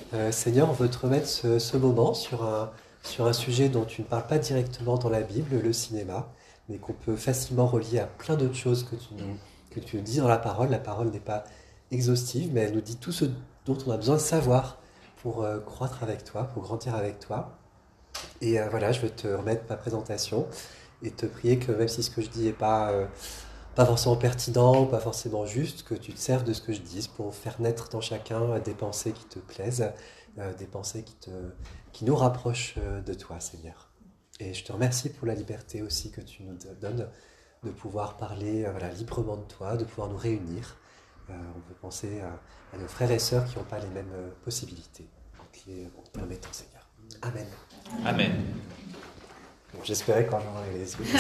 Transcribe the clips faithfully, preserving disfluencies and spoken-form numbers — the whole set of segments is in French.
Euh, Seigneur, on veut te remettre ce, ce moment sur un, sur un sujet dont tu ne parles pas directement dans la Bible, le cinéma, mais qu'on peut facilement relier à plein d'autres choses que tu nous, que tu nous dis dans la parole. La parole n'est pas exhaustive, mais elle nous dit tout ce dont on a besoin de savoir pour euh, croître avec toi, pour grandir avec toi. Et euh, voilà, je veux te remettre ma présentation et te prier que même si ce que je dis n'est pas, euh, pas forcément pertinent, pas forcément juste, que tu te serves de ce que je dis pour faire naître dans chacun des pensées qui te plaisent, euh, des pensées qui, te, qui nous rapprochent euh, de toi, Seigneur. Et je te remercie pour la liberté aussi que tu nous donnes de pouvoir parler euh, voilà, librement de toi, de pouvoir nous réunir. Euh, on peut penser à, à nos frères et sœurs qui n'ont pas les mêmes euh, possibilités. Donc, les, en te permettant, Seigneur. Amen. Amen. Bon, j'espérais quand j'aurais les yeux.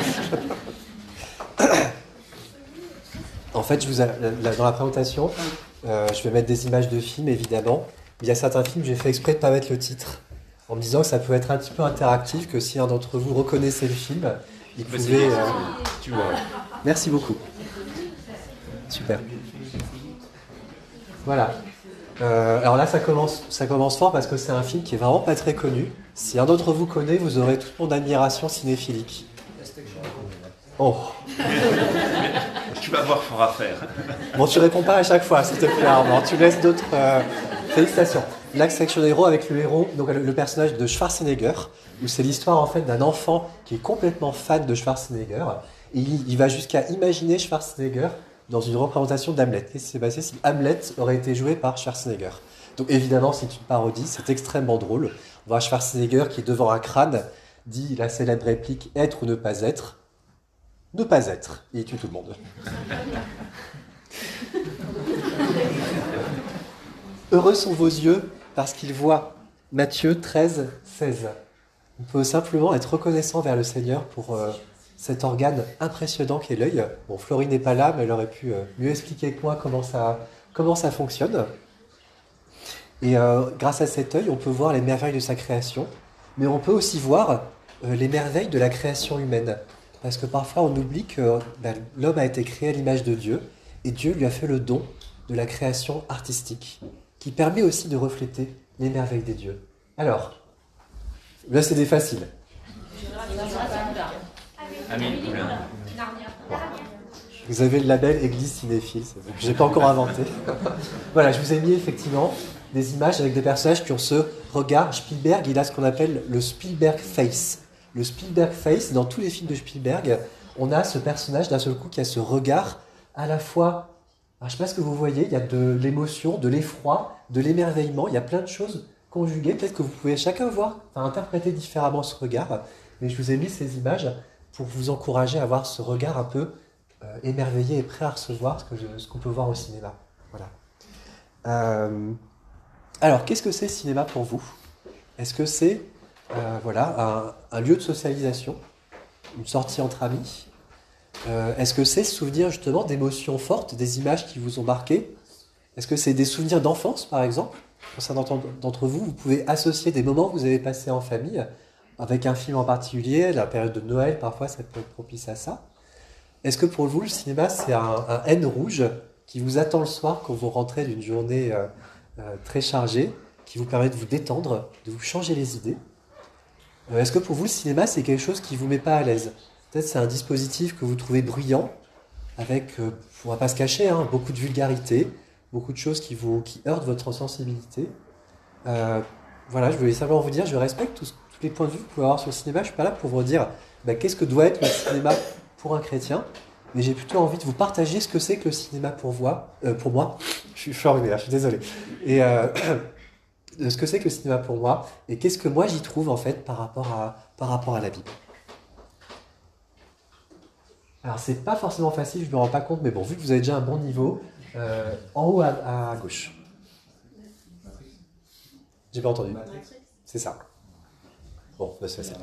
En fait, je vous a, là, dans la présentation, euh, je vais mettre des images de films, évidemment. Il y a certains films, j'ai fait exprès de ne pas mettre le titre, en me disant que ça peut être un petit peu interactif, que si un d'entre vous reconnaissait le film, il pouvait... Euh... Tu vois. Merci beaucoup. Super. Voilà. Euh, alors là, ça commence, ça commence fort parce que c'est un film qui est vraiment pas très connu. Si un d'entre vous connaît, vous aurez toute mon admiration cinéphilique. Oh. Tu vas voir fort à faire. Bon, tu réponds pas à chaque fois, s'il te plaît, Armand. Tu laisses d'autres... Euh... Félicitations. Last Action Hero avec le héros, donc le, le personnage de Schwarzenegger, où c'est l'histoire en fait d'un enfant qui est complètement fan de Schwarzenegger. Et il, il va jusqu'à imaginer Schwarzenegger dans une représentation d'Hamlet. Qu'est-ce qui s'est passé si Hamlet aurait été joué par Schwarzenegger? Donc évidemment, c'est une parodie, c'est extrêmement drôle. On voit Schwarzenegger qui est devant un crâne, dit la célèbre réplique « être ou ne pas être ». Ne pas être. Et il tue tout le monde. Heureux sont vos yeux parce qu'ils voient. Matthieu treize, seize. On peut simplement être reconnaissant vers le Seigneur pour euh, cet organe impressionnant qu'est l'œil. Bon, Florie n'est pas là, mais elle aurait pu euh, mieux expliquer que moi comment ça, comment ça fonctionne. Et euh, grâce à cet œil, on peut voir les merveilles de sa création, mais on peut aussi voir euh, les merveilles de la création humaine. Parce que parfois, on oublie que ben, l'homme a été créé à l'image de Dieu, et Dieu lui a fait le don de la création artistique, qui permet aussi de refléter les merveilles des dieux. Alors, là, c'est des faciles. Amen. Vous avez le label Église cinéphile, que je n'ai pas encore inventé. Voilà, je vous ai mis effectivement des images avec des personnages qui ont ce regard. Spielberg, il a ce qu'on appelle le Spielberg face. Le Spielberg face, dans tous les films de Spielberg, on a ce personnage d'un seul coup qui a ce regard à la fois... Alors, je ne sais pas ce que vous voyez, il y a de l'émotion, de l'effroi, de l'émerveillement, il y a plein de choses conjuguées. Peut-être que vous pouvez chacun voir, enfin, interpréter différemment ce regard, mais je vous ai mis ces images pour vous encourager à avoir ce regard un peu euh, émerveillé et prêt à recevoir ce, que je, ce qu'on peut voir au cinéma. Voilà. Euh, alors, qu'est-ce que c'est le cinéma pour vous? Est-ce que c'est euh, voilà, un, un lieu de socialisation, une sortie entre amis? Euh, est-ce que c'est se souvenir justement d'émotions fortes, des images qui vous ont marqué? Est-ce que c'est des souvenirs d'enfance, par exemple? Pour certains d'entre vous, vous pouvez associer des moments que vous avez passés en famille avec un film en particulier, la période de Noël, parfois ça peut être propice à ça. Est-ce que pour vous, le cinéma, c'est un, un N rouge qui vous attend le soir quand vous rentrez d'une journée euh, euh, très chargée, qui vous permet de vous détendre, de vous changer les idées? euh, Est-ce que pour vous, le cinéma, c'est quelque chose qui ne vous met pas à l'aise? Peut-être c'est un dispositif que vous trouvez bruyant, avec, euh, on ne va pas se cacher, hein, beaucoup de vulgarité, beaucoup de choses qui, vous, qui heurtent votre sensibilité. Euh, voilà, je voulais simplement vous dire, je respecte tous, tous les points de vue que vous pouvez avoir sur le cinéma. Je ne suis pas là pour vous dire bah, qu'est-ce que doit être le cinéma pour un chrétien, mais j'ai plutôt envie de vous partager ce que c'est que le cinéma pour, voix, euh, pour moi. Je suis, je suis enrhumé, je suis désolé. Et euh, de ce que c'est que le cinéma pour moi, et qu'est-ce que moi j'y trouve en fait par rapport à, par rapport à la Bible. Alors, c'est pas forcément facile, je me rends pas compte, mais bon, vu que vous avez déjà un bon niveau, euh, en haut à, à gauche. J'ai pas entendu. C'est ça. Bon, bah, c'est ça.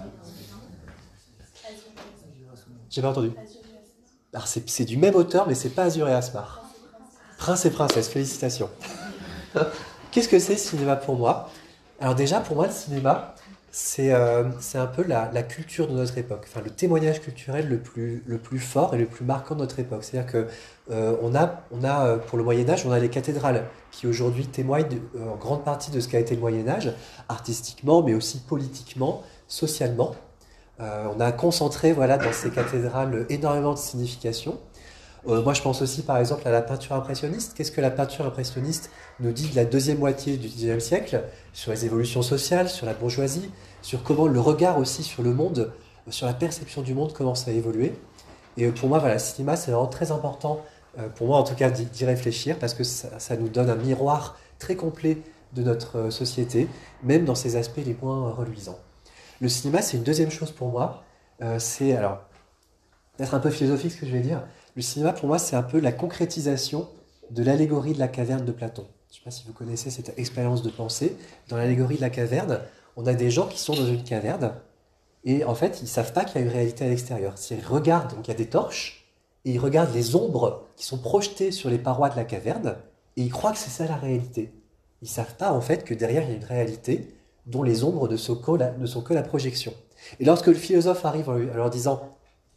J'ai pas entendu. Alors, c'est, c'est du même auteur, mais c'est pas Azur et Asmar. Prince et princesse, félicitations. Qu'est-ce que c'est le cinéma pour moi? Alors déjà, pour moi, le cinéma, c'est euh, c'est un peu la, la culture de notre époque, enfin le témoignage culturel le plus, le plus fort et le plus marquant de notre époque. C'est-à-dire que euh, on a, on a, euh, pour le Moyen-Âge, on a les cathédrales qui aujourd'hui témoignent de- euh, en grande partie de ce qu'a été le Moyen-Âge, artistiquement, mais aussi politiquement, socialement. Euh, on a concentré voilà, dans ces cathédrales énormément de signification. Euh, moi, je pense aussi, par exemple, à la peinture impressionniste. Qu'est-ce que la peinture impressionniste nous dit de la deuxième moitié du dix-neuvième siècle sur les évolutions sociales, sur la bourgeoisie, sur comment le regard aussi sur le monde, euh, sur la perception du monde commence à évoluer. Et euh, pour moi, voilà, le cinéma, c'est vraiment très important, euh, pour moi en tout cas, d'y d'y réfléchir, parce que ça, ça nous donne un miroir très complet de notre euh, société, même dans ses aspects les moins euh, reluisants. Le cinéma, c'est une deuxième chose pour moi. Euh, c'est, alors, peut-être un peu philosophique ce que je vais dire. Le cinéma, pour moi, c'est un peu la concrétisation de l'allégorie de la caverne de Platon. Je ne sais pas si vous connaissez cette expérience de pensée. Dans l'allégorie de la caverne, on a des gens qui sont dans une caverne et en fait, ils ne savent pas qu'il y a une réalité à l'extérieur. S'ils regardent, donc il y a des torches, et ils regardent les ombres qui sont projetées sur les parois de la caverne et ils croient que c'est ça la réalité. Ils ne savent pas en fait que derrière, il y a une réalité dont les ombres ne sont que la, ne sont que la projection. Et lorsque le philosophe arrive en leur disant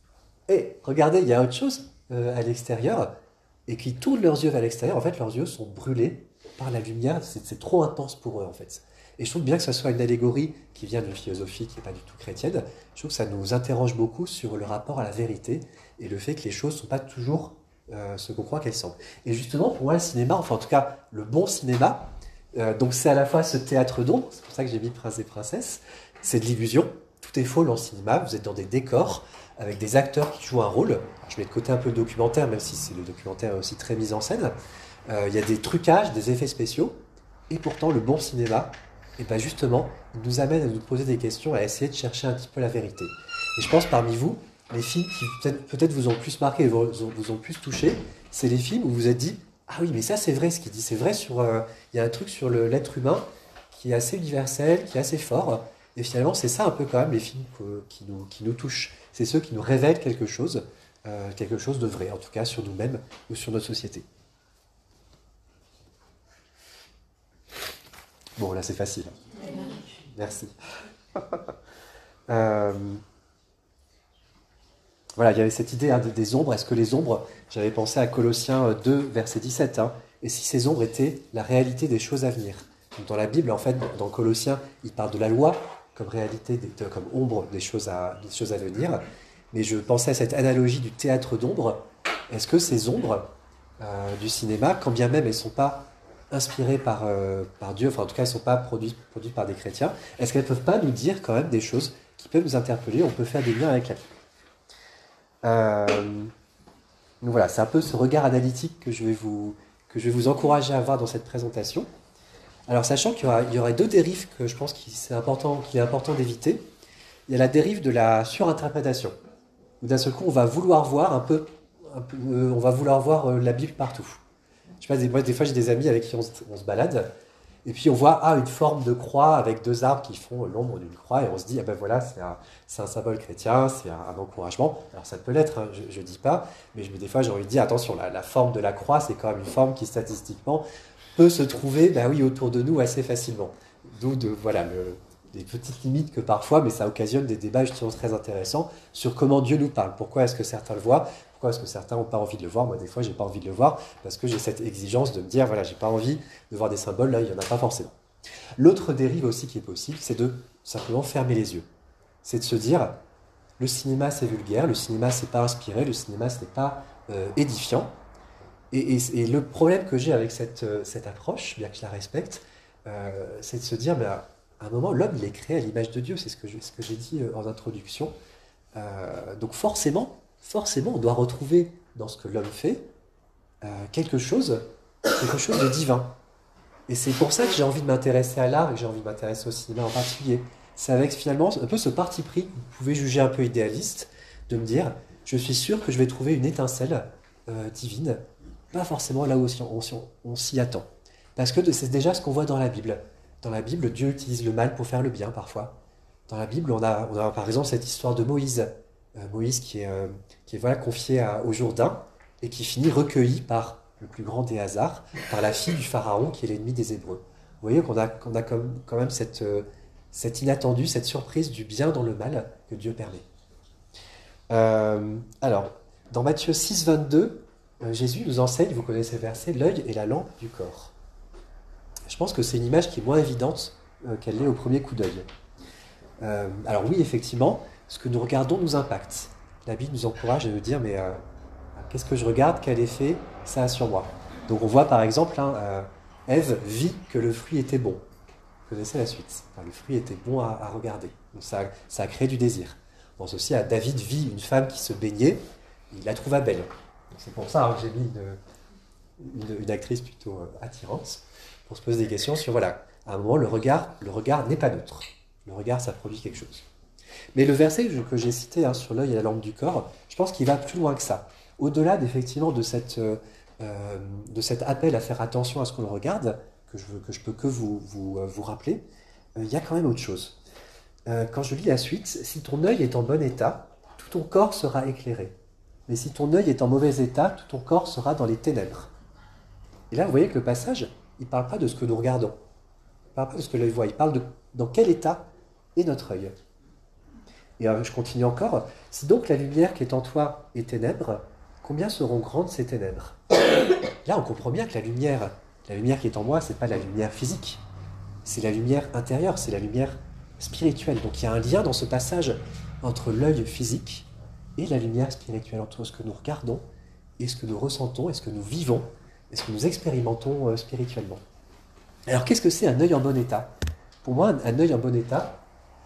hé, regardez, il y a autre chose euh, à l'extérieur, et qui tournent leurs yeux vers l'extérieur, en fait, leurs yeux sont brûlés par la lumière, c'est c'est trop intense pour eux, en fait. Et je trouve bien que ce soit une allégorie qui vient d'une philosophie qui n'est pas du tout chrétienne, je trouve que ça nous interroge beaucoup sur le rapport à la vérité, et le fait que les choses ne sont pas toujours euh, ce qu'on croit qu'elles semblent. Et justement, pour moi, le cinéma, enfin en tout cas, le bon cinéma, euh, donc c'est à la fois ce théâtre d'ombre, c'est pour ça que j'ai mis Prince et Princesse, c'est de l'illusion, tout est faux dans le cinéma, vous êtes dans des décors, avec des acteurs qui jouent un rôle. Alors, je mets de côté un peu le documentaire, même si c'est le documentaire est aussi très mis en scène. Euh, Il y a des trucages, des effets spéciaux, et pourtant le bon cinéma, et ben justement, il nous amène à nous poser des questions, à essayer de chercher un petit peu la vérité. Et je pense parmi vous, les films qui peut-être peut-être vous ont plus marqué, vous ont, vous ont plus touché, c'est les films où vous vous êtes dit ah oui, mais ça c'est vrai ce qu'il dit, c'est vrai sur, euh, il y a un truc sur le- l'être humain qui est assez universel, qui est assez fort. Et finalement, c'est ça un peu quand même les films que- qui, nous, qui nous touchent. C'est ceux qui nous révèlent quelque chose, euh, quelque chose de vrai, en tout cas sur nous-mêmes ou sur notre société. Bon, là c'est facile. Merci. Euh, voilà, il y avait cette idée hein, des, des ombres. Est-ce que les ombres, j'avais pensé à Colossiens deux, verset dix-sept, hein, et si ces ombres étaient la réalité des choses à venir. Donc, dans la Bible, en fait, dans Colossiens, il parle de la loi comme réalité, des- de- comme ombre des choses, à, des choses à venir. Mais je pensais à cette analogie du théâtre d'ombre. Est-ce que ces ombres euh, du cinéma, quand bien même elles ne sont pas inspirées par, euh, par Dieu, enfin en tout cas elles ne sont pas produites, produites par des chrétiens, est-ce qu'elles ne peuvent pas nous dire quand même des choses qui peuvent nous interpeller? On peut faire des liens avec la Bible. Euh, donc voilà, c'est un peu ce regard analytique que je vais vous, que je vais vous encourager à avoir dans cette présentation. Alors sachant qu'il y aura, il y aura deux dérives que je pense qu'il c'est important, qu'il est important d'éviter. Il y a la dérive de la surinterprétation, où d'un seul coup on va vouloir voir un peu, un peu euh, on va vouloir voir euh, la Bible partout. Je sais pas, des, moi, des fois j'ai des amis avec qui on se, on se balade, et puis on voit ah, une forme de croix avec deux arbres qui font l'ombre d'une croix, et on se dit, ah ben voilà, c'est un, c'est un symbole chrétien, c'est un, un encouragement. Alors ça peut l'être, hein, je ne dis pas, mais je, des fois j'ai envie de dire, attention, la, la forme de la croix, c'est quand même une forme qui statistiquement peut se trouver ben oui, autour de nous assez facilement. D'où de, voilà, le, des petites limites que parfois, mais ça occasionne des débats justement très intéressants sur comment Dieu nous parle. Pourquoi est-ce que certains le voient? Pourquoi est-ce que certains n'ont pas envie de le voir? Moi, des fois, j'ai pas envie de le voir parce que j'ai cette exigence de me dire, voilà, j'ai pas envie de voir des symboles, là, il n'y en a pas forcément. L'autre dérive aussi qui est possible, c'est de simplement fermer les yeux. C'est de se dire, le cinéma, c'est vulgaire, le cinéma, c'est pas inspiré, le cinéma, ce n'est pas euh, édifiant. Et, et, et le problème que j'ai avec cette, euh, cette approche, bien que je la respecte, euh, c'est de se dire, ben, à un moment, l'homme, il est créé à l'image de Dieu, c'est ce que, je, ce que j'ai dit euh, en introduction. Euh, donc forcément, forcément, on doit retrouver dans ce que l'homme fait euh, quelque chose, quelque chose de divin. Et c'est pour ça que j'ai envie de m'intéresser à l'art et que j'ai envie de m'intéresser au cinéma en particulier. C'est avec finalement un peu ce parti pris que vous pouvez juger un peu idéaliste, de me dire, je suis sûr que je vais trouver une étincelle euh, divine, pas forcément là où on, on, on s'y attend. Parce que c'est déjà ce qu'on voit dans la Bible. Dans la Bible, Dieu utilise le mal pour faire le bien parfois. Dans la Bible, on a, on a par exemple cette histoire de Moïse. Euh, Moïse qui est, euh, qui est voilà, confié à, au Jourdain et qui finit recueilli par le plus grand des hasards, par la fille du Pharaon qui est l'ennemi des Hébreux. Vous voyez qu'on a, qu'on a comme, quand même cette, euh, cet inattendu, cette surprise du bien dans le mal que Dieu permet. Euh, alors, dans Matthieu six, vingt-deux, euh, Jésus nous enseigne, vous connaissez le verset, l'œil est la lampe du corps. Je pense que c'est une image qui est moins évidente euh, qu'elle l'est au premier coup d'œil. Euh, alors oui, effectivement, ce que nous regardons nous impacte. La Bible nous encourage à nous dire, mais euh, qu'est-ce que je regarde, quel effet ça a sur moi? Donc on voit par exemple, hein, euh, Ève vit que le fruit était bon. Vous connaissez la suite. Enfin, le fruit était bon à, à regarder. Donc ça, ça a créé du désir. On pense aussi à David vit une femme qui se baignait, il la trouva belle. Donc c'est pour ça hein, que j'ai mis une, une, une actrice plutôt euh, attirante, pour se poser des questions sur, voilà, à un moment, le regard, le regard n'est pas neutre. Le regard, ça produit quelque chose. Mais le verset que j'ai cité hein, sur l'œil et la lampe du corps, je pense qu'il va plus loin que ça. Au-delà d'effectivement de, cette, euh, de cet appel à faire attention à ce qu'on regarde, que je, veux, que je peux que vous, vous, vous rappeler, euh, il y a quand même autre chose. Euh, quand je lis la suite, si ton œil est en bon état, tout ton corps sera éclairé. Mais si ton œil est en mauvais état, tout ton corps sera dans les ténèbres. Et là, vous voyez que le passage, il ne parle pas de ce que nous regardons. Il ne parle pas de ce que l'œil voit. Il parle de dans quel état est notre œil. Et euh, je continue encore. Si donc la lumière qui est en toi est ténèbres, combien seront grandes ces ténèbres? Là, on comprend bien que la lumière, la lumière qui est en moi, ce n'est pas la lumière physique. C'est la lumière intérieure, c'est la lumière spirituelle. Donc il y a un lien dans ce passage entre l'œil physique et la lumière spirituelle, entre ce que nous regardons et ce que nous ressentons, et ce que nous vivons, et ce que nous expérimentons euh, spirituellement. Alors qu'est-ce que c'est un œil en bon état? Pour moi, un, un œil en bon état...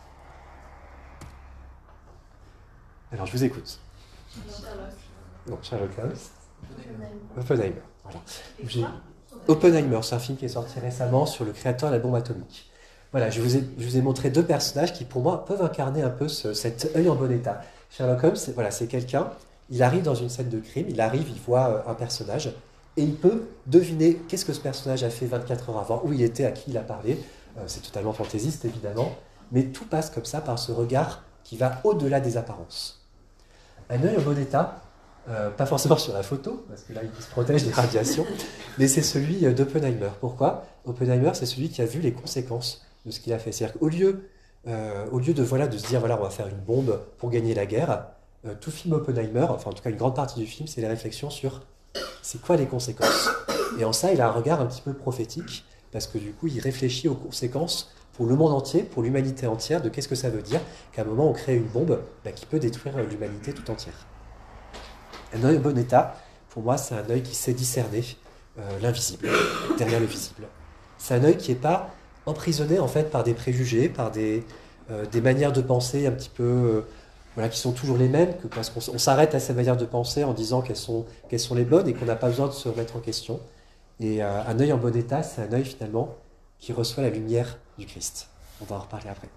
Alors je vous écoute. Non, Sherlock Holmes. Oppenheimer. Voilà. J'ai... Oppenheimer, c'est un film qui est sorti récemment sur le créateur de la bombe atomique. Voilà, je vous ai, je vous ai montré deux personnages qui, pour moi, peuvent incarner un peu ce, cet œil en bon état. Sherlock Holmes, c'est, voilà, c'est quelqu'un, il arrive dans une scène de crime, il arrive, il voit un personnage, et il peut deviner qu'est-ce que ce personnage a fait vingt-quatre heures avant, où il était, à qui il a parlé. Euh, c'est totalement fantaisiste, évidemment, mais tout passe comme ça par ce regard qui va au-delà des apparences. Un œil en bon état, euh, pas forcément sur la photo, parce que là, il se protège des radiations, mais c'est celui d'Oppenheimer. Pourquoi? Oppenheimer, c'est celui qui a vu les conséquences de ce qu'il a fait. C'est-à-dire qu'au lieu, euh, au lieu de, voilà, de se dire, voilà, on va faire une bombe pour gagner la guerre, euh, tout film Oppenheimer, enfin en tout cas une grande partie du film, c'est les réflexions sur c'est quoi les conséquences. Et en ça, il a un regard un petit peu prophétique, parce que du coup, il réfléchit aux conséquences pour le monde entier, pour l'humanité entière, de qu'est-ce que ça veut dire qu'à un moment, on crée une bombe bah, qui peut détruire l'humanité tout entière. Un œil en bon état, pour moi, c'est un œil qui sait discerner euh, l'invisible, derrière le visible. C'est un œil qui n'est pas emprisonné en fait par des préjugés, par des, euh, des manières de penser un petit peu, euh, voilà, qui sont toujours les mêmes, que parce qu'on on s'arrête à ces manières de penser en disant qu'elles sont, qu'elles sont les bonnes et qu'on n'a pas besoin de se remettre en question. Et euh, un œil en bon état, c'est un œil finalement qui reçoit la lumière du Christ. On va en reparler après.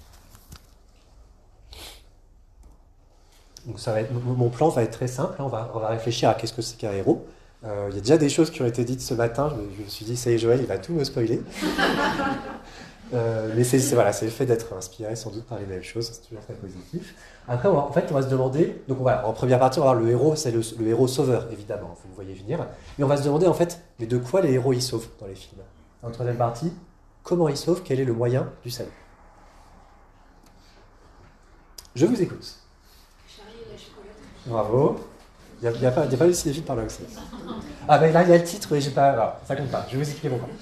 Donc ça va être, mon plan va être très simple. On va, on va réfléchir à qu'est-ce que c'est qu'un héros. Euh, il y a déjà des choses qui ont été dites ce matin. Je, je me suis dit, ça y est, Joël, il va tout me spoiler. euh, mais c'est, c'est, voilà, c'est le fait d'être inspiré sans doute par les mêmes choses. C'est toujours très positif. Après, on va, en fait, on va se demander... Donc voilà, en première partie, on va voir le héros, c'est le, le héros sauveur, évidemment. Vous le voyez venir. Mais on va se demander, en fait, mais de quoi les héros ils sauvent dans les films. En troisième partie, comment ils sauvent, quel est le moyen du salut. Je vous écoute. Bravo. Il n'y a, a, a pas de cinéphile par là aussi. Ah ben là, il y a le titre, mais j'ai pas... Alors, ça compte pas. Je vais vous expliquer pourquoi.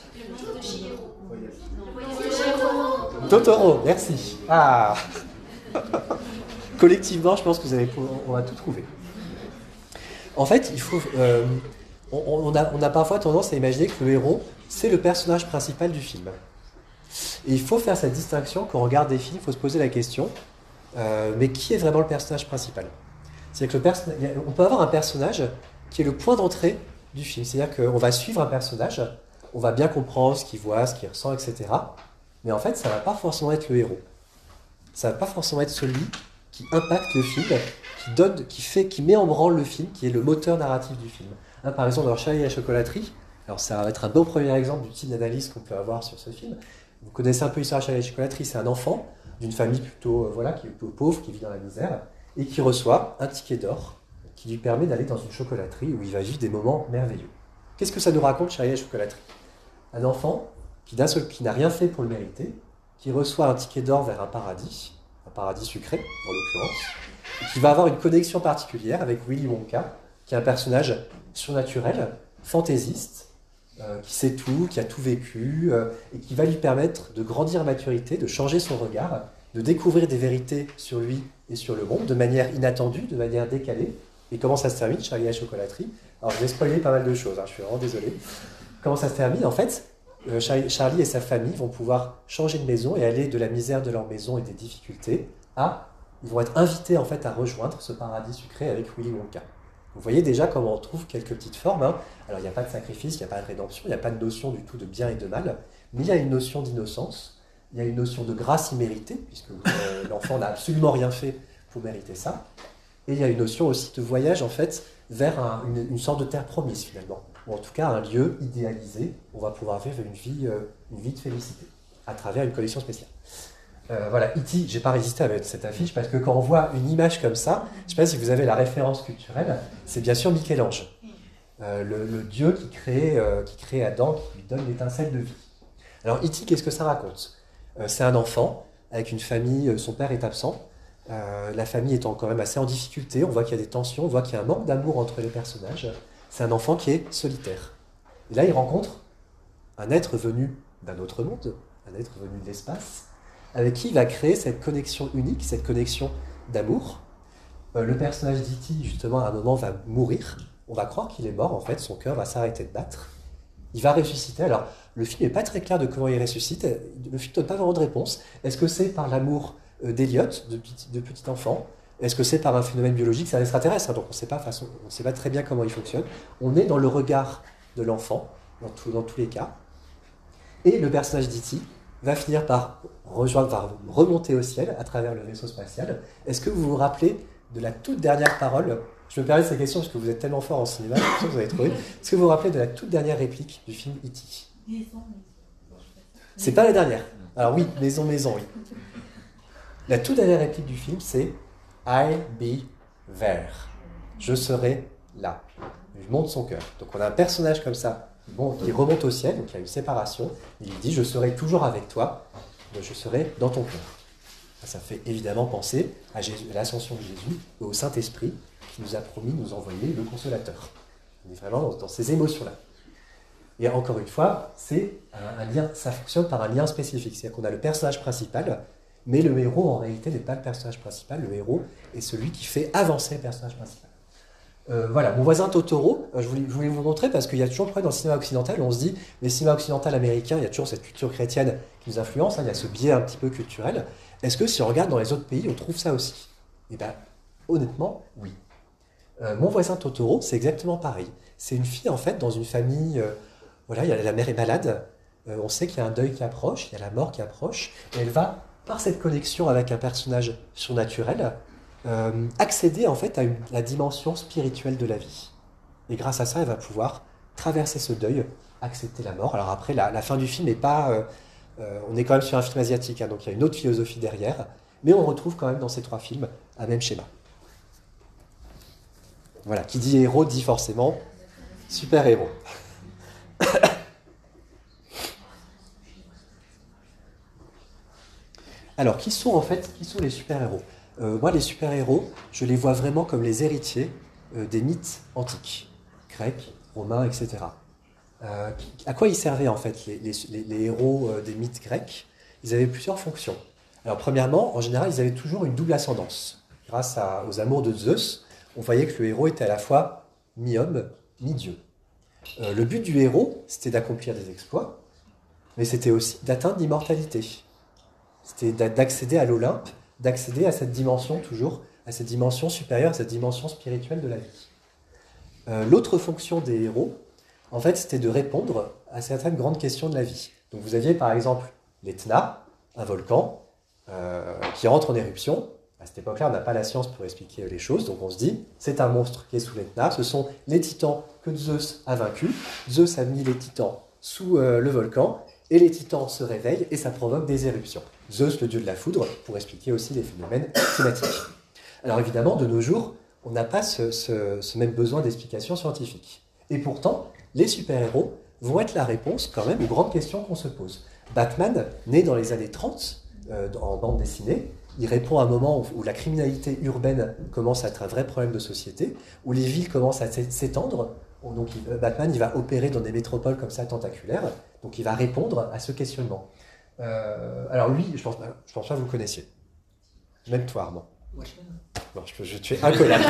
Totoro, merci. Ah. Collectivement, je pense que vous avez, on va tout trouver. En fait, il faut... Euh, on, on, a, on a parfois tendance à imaginer que le héros, c'est le personnage principal du film. Et il faut faire cette distinction. Quand on regarde des films, il faut se poser la question, euh, mais qui est vraiment le personnage principal? C'est-à-dire que le perso- on peut avoir un personnage qui est le point d'entrée du film. C'est-à-dire qu'on va suivre un personnage, on va bien comprendre ce qu'il voit, ce qu'il ressent, et cetera. Mais en fait, ça ne va pas forcément être le héros. Ça ne va pas forcément être celui qui impacte le film, qui donne, qui fait, qui met en branle le film, qui est le moteur narratif du film. Hein, par exemple, dans Charlie et la chocolaterie, alors ça va être un bon premier exemple du type d'analyse qu'on peut avoir sur ce film. Vous connaissez un peu l'histoire de Charlie et la chocolaterie, c'est un enfant d'une famille plutôt, euh, voilà, qui est plutôt pauvre, qui vit dans la misère, et qui reçoit un ticket d'or qui lui permet d'aller dans une chocolaterie où il va vivre des moments merveilleux. Qu'est-ce que ça nous raconte, Charlie et la chocolaterie? Un enfant qui, d'un seul, qui n'a rien fait pour le mériter, qui reçoit un ticket d'or vers un paradis, un paradis sucré en l'occurrence, et qui va avoir une connexion particulière avec Willy Wonka, qui est un personnage surnaturel, fantaisiste, euh, qui sait tout, qui a tout vécu, euh, et qui va lui permettre de grandir en maturité, de changer son regard, de découvrir des vérités sur lui et sur le monde de manière inattendue, de manière décalée. Et comment ça se termine, Charlie et la chocolaterie? Alors je vais spoiler pas mal de choses, hein, je suis vraiment désolé. Comment ça se termine? En fait, euh, Charlie et sa famille vont pouvoir changer de maison et aller de la misère de leur maison et des difficultés à... Ils vont être invités en fait à rejoindre ce paradis sucré avec Willy Wonka. Vous voyez déjà comment on trouve quelques petites formes. Hein. Alors il n'y a pas de sacrifice, il n'y a pas de rédemption, il n'y a pas de notion du tout de bien et de mal, mais il y a une notion d'innocence, il y a une notion de grâce imméritée, puisque euh, l'enfant n'a absolument rien fait pour mériter ça. Et il y a une notion aussi de voyage en fait vers un, une, une sorte de terre promise finalement, ou en tout cas un lieu idéalisé où on va pouvoir vivre une vie, euh, une vie de félicité à travers une collection spéciale. Euh, voilà, E T, j'ai pas résisté avec cette affiche parce que quand on voit une image comme ça, je ne sais pas si vous avez la référence culturelle, c'est bien sûr Michel-Ange, euh, le, le dieu qui crée, euh, qui crée Adam, qui lui donne l'étincelle de vie. Alors E T, qu'est-ce que ça raconte? euh, C'est un enfant avec une famille, euh, son père est absent, euh, la famille étant quand même assez en difficulté, on voit qu'il y a des tensions, on voit qu'il y a un manque d'amour entre les personnages. C'est un enfant qui est solitaire. Et là, il rencontre un être venu d'un autre monde, un être venu de l'espace, avec qui il va créer cette connexion unique, cette connexion d'amour. Euh, le personnage d'E T, justement, à un moment, va mourir. On va croire qu'il est mort, en fait, son cœur va s'arrêter de battre. Il va ressusciter. Alors, le film n'est pas très clair de comment il ressuscite. Le film ne donne pas vraiment de réponse. Est-ce que c'est par l'amour d'Eliot, de petit, de petit enfant? Est-ce que c'est par un phénomène biologique? C'est un extraterrestre, hein, donc on ne sait pas façon, on sait pas très bien comment il fonctionne. On est dans le regard de l'enfant, dans, tout, dans tous les cas. Et le personnage d'E T va finir par rejoindre, va remonter au ciel à travers le vaisseau spatial. Est-ce que vous vous rappelez de la toute dernière parole? Je me permets de cette question parce que vous êtes tellement fort en cinéma, je suis sûr que vous avez trouvé. Est-ce que vous vous rappelez de la toute dernière réplique du film E T? C'est pas la dernière. Alors oui, maison, maison, oui. La toute dernière réplique du film, c'est I'll be there. Je serai là. Il monte son cœur. Donc on a un personnage comme ça, bon, qui remonte au ciel, donc il y a une séparation. Il lui dit, je serai toujours avec toi, je serai dans ton cœur. Ça fait évidemment penser à, Jésus, à l'ascension de Jésus et au Saint-Esprit qui nous a promis de nous envoyer le Consolateur. On est vraiment dans, dans ces émotions-là. Et encore une fois, c'est un, un lien, ça fonctionne par un lien spécifique. C'est-à-dire qu'on a le personnage principal, mais le héros, en réalité, n'est pas le personnage principal. Le héros est celui qui fait avancer le personnage principal. Euh, voilà, mon voisin Totoro, euh, je, voulais, je voulais vous montrer parce qu'il y a toujours le problème dans le cinéma occidental, on se dit, mais le cinéma occidental américain, il y a toujours cette culture chrétienne qui nous influence, hein, il y a ce biais un petit peu culturel. Est-ce que si on regarde dans les autres pays, on trouve ça aussi? Eh bien, honnêtement, oui. Euh, mon voisin Totoro, c'est exactement pareil. C'est une fille, en fait, dans une famille, euh, voilà, il y a, la mère est malade, euh, on sait qu'il y a un deuil qui approche, il y a la mort qui approche, et elle va, par cette connexion avec un personnage surnaturel, Euh, accéder en fait à une, la dimension spirituelle de la vie. Et grâce à ça, elle va pouvoir traverser ce deuil, accepter la mort. Alors après, la, la fin du film n'est pas... Euh, euh, on est quand même sur un film asiatique, hein, donc il y a une autre philosophie derrière, mais on retrouve quand même dans ces trois films un même schéma. Voilà, qui dit héros dit forcément super-héros. Alors, qui sont en fait, qui sont les super-héros? Euh, moi, les super-héros, je les vois vraiment comme les héritiers euh, des mythes antiques, grecs, romains, et cetera. Euh, à quoi ils servaient en fait, les, les, les héros euh, des mythes grecs? Ils avaient plusieurs fonctions. Alors, premièrement, en général, ils avaient toujours une double ascendance. Grâce à, aux amours de Zeus, on voyait que le héros était à la fois mi-homme, mi-dieu. Euh, le but du héros, c'était d'accomplir des exploits, mais c'était aussi d'atteindre l'immortalité. C'était d'accéder à l'Olympe, d'accéder à cette dimension toujours, à cette dimension supérieure, à cette dimension spirituelle de la vie. Euh, l'autre fonction des héros, en fait, c'était de répondre à certaines grandes questions de la vie. Donc vous aviez par exemple l'Etna, un volcan, euh, qui rentre en éruption. À cette époque-là, on n'a pas la science pour expliquer les choses, donc on se dit, c'est un monstre qui est sous l'Etna, ce sont les titans que Zeus a vaincus. Zeus a mis les titans sous euh, le volcan, et les titans se réveillent, et ça provoque des éruptions. Zeus, le dieu de la foudre, pour expliquer aussi les phénomènes climatiques. Alors évidemment, de nos jours, on n'a pas ce, ce, ce même besoin d'explication scientifique. Et pourtant, les super-héros vont être la réponse quand même aux grandes questions qu'on se pose. Batman, né dans les années trente, euh, en bande dessinée. Il répond à un moment où, où la criminalité urbaine commence à être un vrai problème de société, où les villes commencent à s'étendre. Donc il, Batman, il va opérer dans des métropoles comme ça tentaculaires. Donc il va répondre à ce questionnement. Euh, alors lui, je pense, je pense pas que vous le connaissiez. Même toi, Armand. Watchmen. Non, je, je, tu es incollable.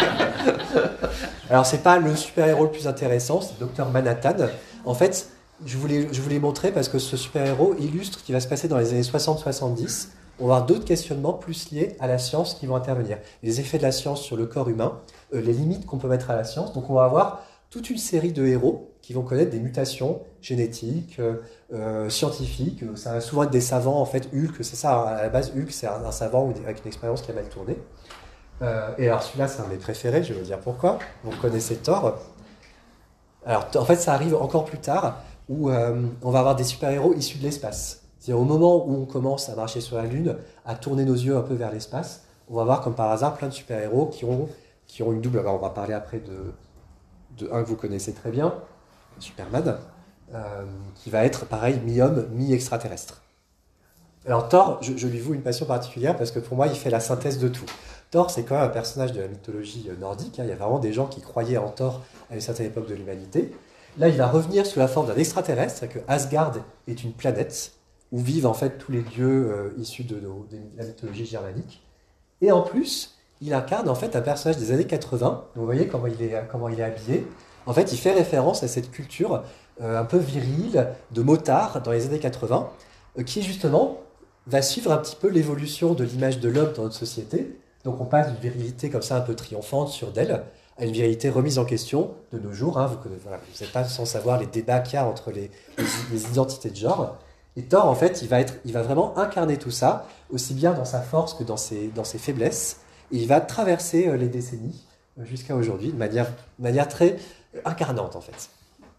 Alors c'est pas le super-héros le plus intéressant, c'est docteur Manhattan. En fait, je voulais, je voulais montrer parce que ce super-héros illustre ce qui va se passer dans les années soixante soixante-dix. On va avoir d'autres questionnements plus liés à la science qui vont intervenir. Les effets de la science sur le corps humain, euh, les limites qu'on peut mettre à la science. Donc on va avoir toute une série de héros qui vont connaître des mutations génétiques, euh, euh, scientifiques. Ça va souvent être des savants, en fait. Hulk, c'est ça, à la base, Hulk, c'est un, un savant avec une expérience qui a mal tourné. Euh, et alors celui-là, c'est un de mes préférés, je vais vous dire pourquoi. Vous connaissez Thor. Alors en fait, ça arrive encore plus tard, où euh, on va avoir des super-héros issus de l'espace. C'est-à-dire au moment où on commence à marcher sur la Lune, à tourner nos yeux un peu vers l'espace, on va voir comme par hasard plein de super-héros qui ont, qui ont une double... Alors on va parler après de, de un que vous connaissez très bien, Superman, euh, qui va être pareil, mi-homme, mi-extraterrestre. Alors Thor, je, je lui voue une passion particulière parce que pour moi, il fait la synthèse de tout. Thor, c'est quand même un personnage de la mythologie nordique. Hein. Il y a vraiment des gens qui croyaient en Thor à une certaine époque de l'humanité. Là, il va revenir sous la forme d'un extraterrestre, c'est-à-dire que Asgard est une planète où vivent en fait tous les dieux euh, issus de, de, de la mythologie germanique. Et en plus, il incarne en fait un personnage des années quatre-vingts. Donc vous voyez comment il est, comment il est habillé. En fait, il fait référence à cette culture euh, un peu virile de motard dans les années quatre-vingts, euh, qui justement va suivre un petit peu l'évolution de l'image de l'homme dans notre société. Donc on passe d'une virilité comme ça un peu triomphante sur d'elle à une virilité remise en question de nos jours. Hein. Vous n'êtes voilà, pas sans savoir les débats qu'il y a entre les, les, les identités de genre. Et Thor, en fait, il va, être, il va vraiment incarner tout ça, aussi bien dans sa force que dans ses, dans ses faiblesses. Et il va traverser les décennies jusqu'à aujourd'hui de manière, de manière très incarnante, en fait.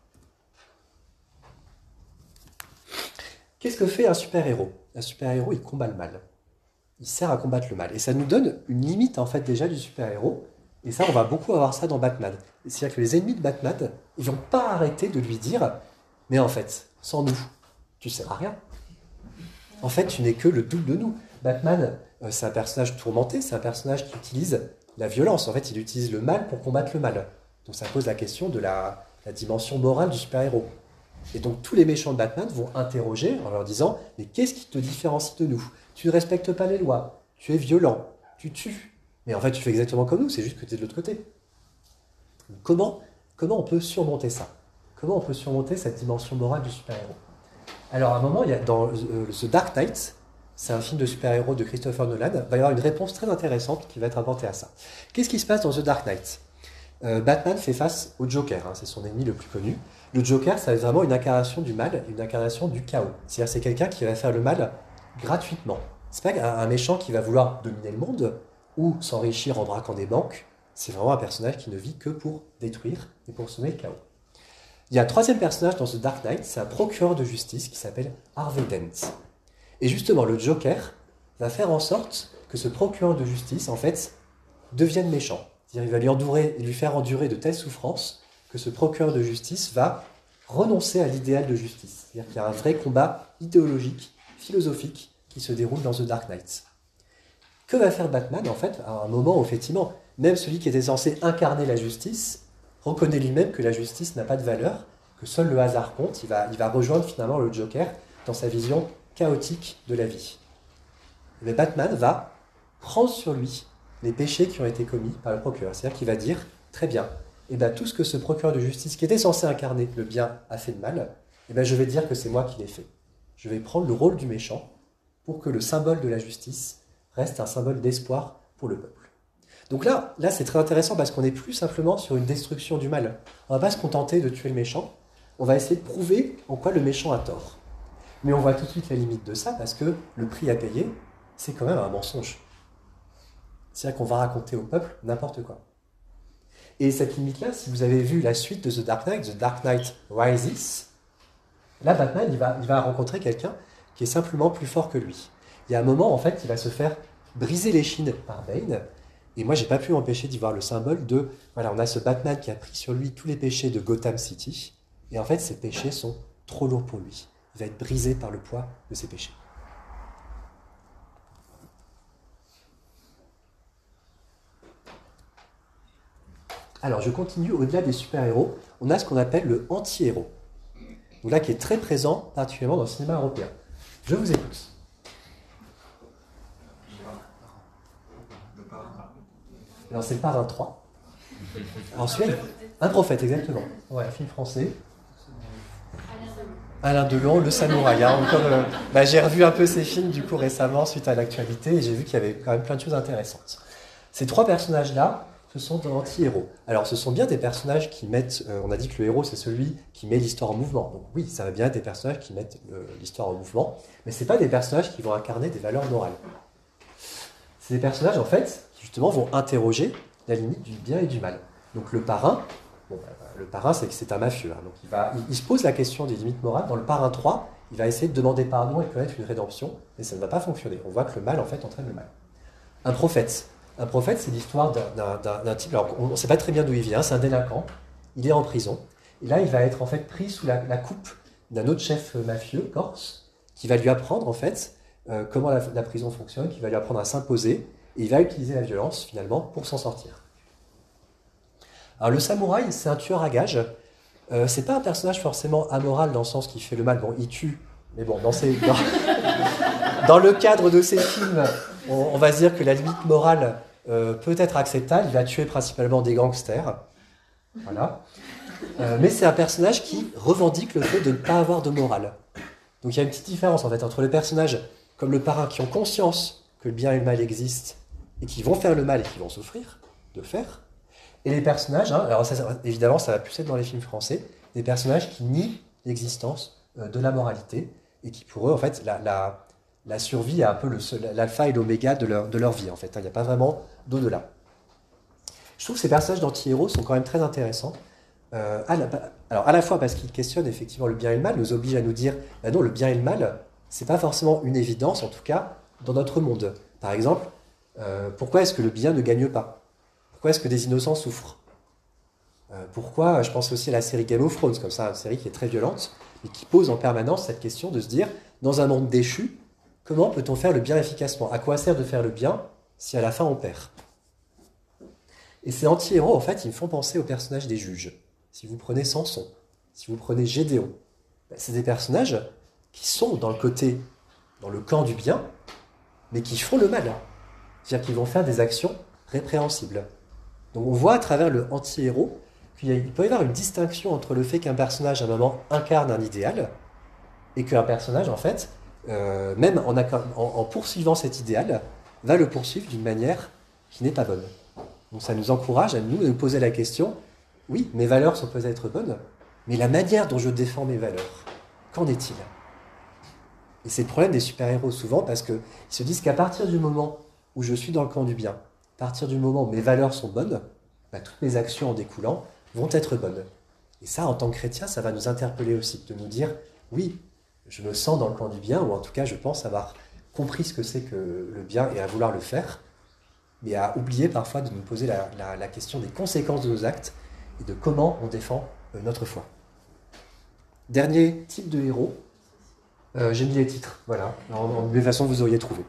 Qu'est-ce que fait un super-héros? Un super-héros, il combat le mal. Il sert à combattre le mal. Et ça nous donne une limite, en fait, déjà du super-héros. Et ça, on va beaucoup avoir ça dans Batman. C'est-à-dire que les ennemis de Batman, ils vont pas arrêter de lui dire « Mais en fait, sans nous, tu sers à rien. En fait, tu n'es que le double de nous. » Batman, euh, c'est un personnage tourmenté, c'est un personnage qui utilise la violence. En fait, il utilise le mal pour combattre le mal. Donc ça pose la question de la, la dimension morale du super-héros. Et donc tous les méchants de Batman vont interroger en leur disant « Mais qu'est-ce qui te différencie de nous? Tu ne respectes pas les lois, tu es violent, tu tues. Mais en fait, tu fais exactement comme nous, c'est juste que tu es de l'autre côté. » Comment, comment on peut surmonter ça? Comment on peut surmonter cette dimension morale du super-héros? Alors, à un moment, il y a dans euh, The Dark Knight, c'est un film de super-héros de Christopher Nolan, il va y avoir une réponse très intéressante qui va être apportée à ça. Qu'est-ce qui se passe dans The Dark Knight? euh, Batman fait face au Joker, hein, c'est son ennemi le plus connu. Le Joker, ça va être vraiment une incarnation du mal, une incarnation du chaos. C'est-à-dire c'est quelqu'un qui va faire le mal gratuitement. C'est pas un, un méchant qui va vouloir dominer le monde ou s'enrichir en braquant des banques. C'est vraiment un personnage qui ne vit que pour détruire et pour semer le chaos. Il y a un troisième personnage dans The Dark Knight, c'est un procureur de justice qui s'appelle Harvey Dent. Et justement, le Joker va faire en sorte que ce procureur de justice, en fait, devienne méchant. C'est-à-dire, il va lui, endurer, lui faire endurer de telles souffrances que ce procureur de justice va renoncer à l'idéal de justice. C'est-à-dire qu'il y a un vrai combat idéologique, philosophique, qui se déroule dans The Dark Knight. Que va faire Batman, en fait, à un moment où, effectivement, même celui qui était censé incarner la justice reconnaît lui-même que la justice n'a pas de valeur, que seul le hasard compte, il va, il va rejoindre finalement le Joker dans sa vision chaotique de la vie. Mais Batman va prendre sur lui les péchés qui ont été commis par le procureur. C'est-à-dire qu'il va dire, très bien, eh ben, tout ce que ce procureur de justice qui était censé incarner le bien a fait de mal, eh ben, je vais dire que c'est moi qui l'ai fait. Je vais prendre le rôle du méchant pour que le symbole de la justice reste un symbole d'espoir pour le peuple. Donc là, là c'est très intéressant parce qu'on n'est plus simplement sur une destruction du mal. On ne va pas se contenter de tuer le méchant, on va essayer de prouver en quoi le méchant a tort. Mais on voit tout de suite la limite de ça parce que le prix à payer, c'est quand même un mensonge. C'est-à-dire qu'on va raconter au peuple n'importe quoi. Et cette limite-là, si vous avez vu la suite de The Dark Knight, The Dark Knight Rises, là, Batman, il va, il va rencontrer quelqu'un qui est simplement plus fort que lui. Il y a un moment, en fait, il va se faire briser l'échine par Bane. Et moi, j'ai pas pu m'empêcher d'y voir le symbole de... Voilà, on a ce Batman qui a pris sur lui tous les péchés de Gotham City. Et en fait, ces péchés sont trop lourds pour lui. Il va être brisé par le poids de ses péchés. Alors, je continue au-delà des super-héros. On a ce qu'on appelle le anti-héros. Donc là, qui est très présent, particulièrement dans le cinéma européen. Je vous écoute. Alors, c'est le Parrain trois. Ensuite, un prophète, exactement. Ouais, un film français. Alain Delon, Le Samouraï. Hein, encore, euh, bah, j'ai revu un peu ces films du coup récemment suite à l'actualité et j'ai vu qu'il y avait quand même plein de choses intéressantes. Ces trois personnages-là, ce sont des anti-héros. Alors ce sont bien des personnages qui mettent, euh, on a dit que le héros c'est celui qui met l'histoire en mouvement. Donc oui, ça va bien être des personnages qui mettent euh, l'histoire en mouvement, mais c'est pas des personnages qui vont incarner des valeurs morales. C'est des personnages en fait qui justement vont interroger la limite du bien et du mal. Donc le parrain, bon, bah, le parrain c'est que c'est un mafieux, hein, donc il, va, il, il se pose la question des limites morales. Dans le Parrain trois, il va essayer de demander pardon et connaître une rédemption, mais ça ne va pas fonctionner. On voit que le mal en fait entraîne le mal. Un prophète. Un prophète, c'est l'histoire d'un, d'un, d'un type, alors on ne sait pas très bien d'où il vient, c'est un délinquant, il est en prison, et là il va être en fait pris sous la, la coupe d'un autre chef mafieux, corse, qui va lui apprendre en fait euh, comment la, la prison fonctionne, qui va lui apprendre à s'imposer, et il va utiliser la violence finalement pour s'en sortir. Alors le samouraï, c'est un tueur à gages, euh, c'est pas un personnage forcément amoral dans le sens qu'il fait le mal, bon il tue, mais bon dans, ces, dans, dans le cadre de ces films, on, on va se dire que la limite morale Euh, peut être acceptable, il va tuer principalement des gangsters. Voilà. Euh, mais c'est un personnage qui revendique le fait de ne pas avoir de morale. Donc il y a une petite différence en fait entre les personnages comme le parrain qui ont conscience que le bien et le mal existent et qui vont faire le mal et qui vont souffrir de le faire, et les personnages, hein, alors ça, évidemment ça va plus être dans les films français, des personnages qui nient l'existence euh, de la moralité et qui pour eux en fait la, la La survie est un peu le seul, l'alpha et l'oméga de leur, de leur vie, en fait. Il n'y a pas vraiment d'au-delà. Je trouve que ces personnages d'anti-héros sont quand même très intéressants. Euh, à la, alors, à la fois parce qu'ils questionnent effectivement le bien et le mal, nous obligent à nous dire bah non, le bien et le mal, c'est pas forcément une évidence, en tout cas, dans notre monde. Par exemple, euh, pourquoi est-ce que le bien ne gagne pas? Pourquoi est-ce que des innocents souffrent? euh, Pourquoi, je pense aussi à la série Game of Thrones, comme ça, une série qui est très violente, et qui pose en permanence cette question de se dire, dans un monde déchu, comment peut-on faire le bien efficacement? À quoi sert de faire le bien si à la fin on perd? Et ces anti-héros, en fait, ils me font penser aux personnages des juges. Si vous prenez Samson, si vous prenez Gédéon, ben, c'est des personnages qui sont dans le côté, dans le camp du bien, mais qui font le mal. C'est-à-dire qu'ils vont faire des actions répréhensibles. Donc on voit à travers le anti-héros qu'il y a, il peut y avoir une distinction entre le fait qu'un personnage, à un moment, incarne un idéal, et qu'un personnage, en fait, Euh, même en, en, en poursuivant cet idéal, va le poursuivre d'une manière qui n'est pas bonne. Donc ça nous encourage à nous de nous poser la question, oui, mes valeurs sont peut-être bonnes, mais la manière dont je défends mes valeurs, qu'en est-il? Et c'est le problème des super-héros souvent, parce qu'ils se disent qu'à partir du moment où je suis dans le camp du bien, à partir du moment où mes valeurs sont bonnes, bah, toutes mes actions en découlant vont être bonnes. Et ça, en tant que chrétien, ça va nous interpeller aussi, de nous dire, oui, je me sens dans le camp du bien, ou en tout cas je pense avoir compris ce que c'est que le bien et à vouloir le faire, mais à oublier parfois de nous poser la, la, la question des conséquences de nos actes et de comment on défend euh, notre foi. Dernier type de héros, euh, j'ai mis les titres, voilà, en, en, de toute façon vous auriez trouvé.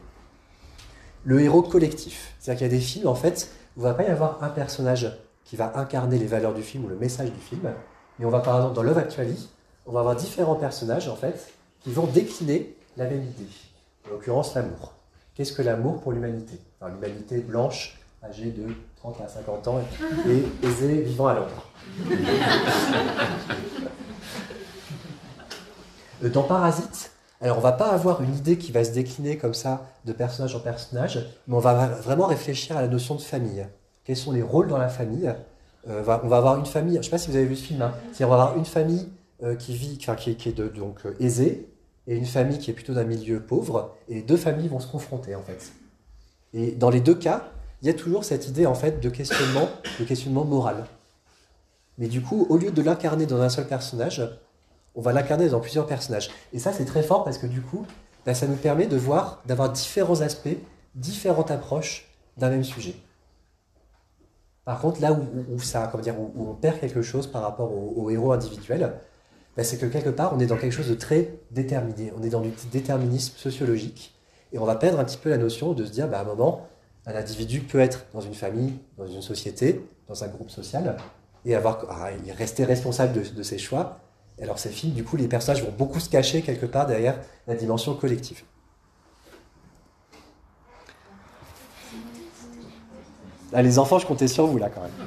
Le héros collectif, c'est-à-dire qu'il y a des films en fait où il ne va pas y avoir un personnage qui va incarner les valeurs du film ou le message du film, mais on va par exemple dans Love Actually, on va avoir différents personnages en fait qui vont décliner la même idée, en l'occurrence l'amour. Qu'est-ce que l'amour pour l'humanité? Alors, l'humanité blanche, âgée de trente à cinquante ans et aisée, vivant à Londres. Dans Parasite, alors on ne va pas avoir une idée qui va se décliner comme ça de personnage en personnage, mais on va vraiment réfléchir à la notion de famille. Quels sont les rôles dans la famille? euh, On va avoir une famille, je ne sais pas si vous avez vu ce film, hein, on va avoir une famille euh, qui vit, enfin, qui, qui est de, donc euh, aisée, et une famille qui est plutôt d'un milieu pauvre, et les deux familles vont se confronter en fait. Et dans les deux cas, il y a toujours cette idée en fait de questionnement, de questionnement moral. Mais du coup, au lieu de l'incarner dans un seul personnage, on va l'incarner dans plusieurs personnages. Et ça, c'est très fort parce que du coup, ben, ça nous permet de voir, d'avoir différents aspects, différentes approches d'un même sujet. Par contre, là où, où, ça, comment dire, où, où on perd quelque chose par rapport au, au héros individuel, ben, c'est que quelque part, on est dans quelque chose de très déterminé. On est dans du déterminisme sociologique. Et on va perdre un petit peu la notion de se dire, ben, à un moment, un individu peut être dans une famille, dans une société, dans un groupe social, et avoir, ah, rester responsable de, de ses choix. Et alors ces films, du coup, les personnages vont beaucoup se cacher quelque part derrière la dimension collective. Ah, les enfants, je comptais sur vous là quand même.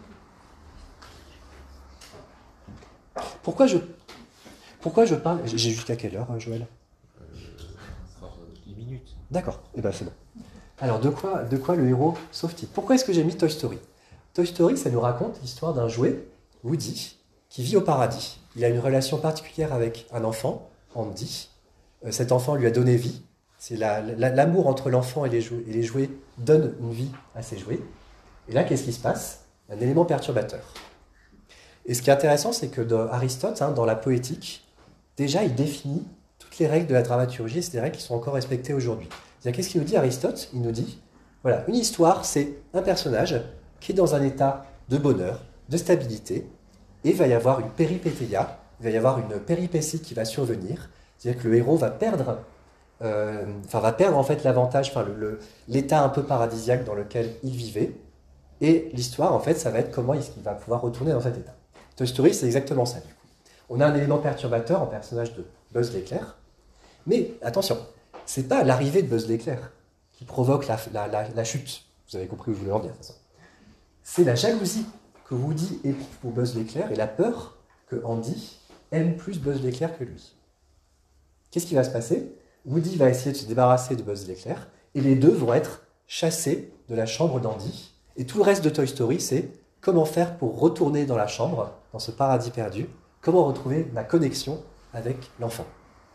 Pourquoi je, pourquoi je parle... J'ai jusqu'à quelle heure, Joël ? Encore dix minutes. D'accord, et eh ben c'est bon. Alors, de quoi, de quoi le héros sauve-t-il ? Pourquoi est-ce que j'ai mis Toy Story ? Toy Story, ça nous raconte l'histoire d'un jouet, Woody, qui vit au paradis. Il a une relation particulière avec un enfant, Andy. Euh, cet enfant lui a donné vie. C'est la, la, l'amour entre l'enfant et les, jouets, et les jouets donne une vie à ces jouets. Et là, qu'est-ce qui se passe ? Un élément perturbateur. Et ce qui est intéressant, c'est que dans Aristote, hein, dans la poétique, déjà, il définit toutes les règles de la dramaturgie, et c'est des règles qui sont encore respectées aujourd'hui. C'est-à-dire, qu'est-ce qu'il nous dit Aristote ? Il nous dit, voilà, une histoire, c'est un personnage qui est dans un état de bonheur, de stabilité, et il va y avoir une péripétéia, il va y avoir une péripétie qui va survenir, c'est-à-dire que le héros va perdre, euh, enfin va perdre en fait l'avantage, enfin le, le, l'état un peu paradisiaque dans lequel il vivait, et l'histoire en fait, ça va être comment est-ce qu'il va pouvoir retourner dans cet état. Toy Story, c'est exactement ça du coup. On a un élément perturbateur en personnage de Buzz l'éclair, mais attention, c'est pas l'arrivée de Buzz l'éclair qui provoque la, la, la, la chute. Vous avez compris où je voulais en venir de toute façon. C'est la jalousie que Woody éprouve pour Buzz l'éclair et la peur que Andy aime plus Buzz l'éclair que lui. Qu'est-ce qui va se passer ? Woody va essayer de se débarrasser de Buzz l'éclair et les deux vont être chassés de la chambre d'Andy. Et tout le reste de Toy Story, c'est comment faire pour retourner dans la chambre, dans ce paradis perdu, comment retrouver la connexion avec l'enfant.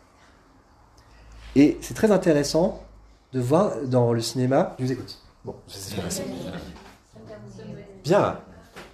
Et c'est très intéressant de voir dans le cinéma... Je vous écoute. Bon, je sais pas si... Bien.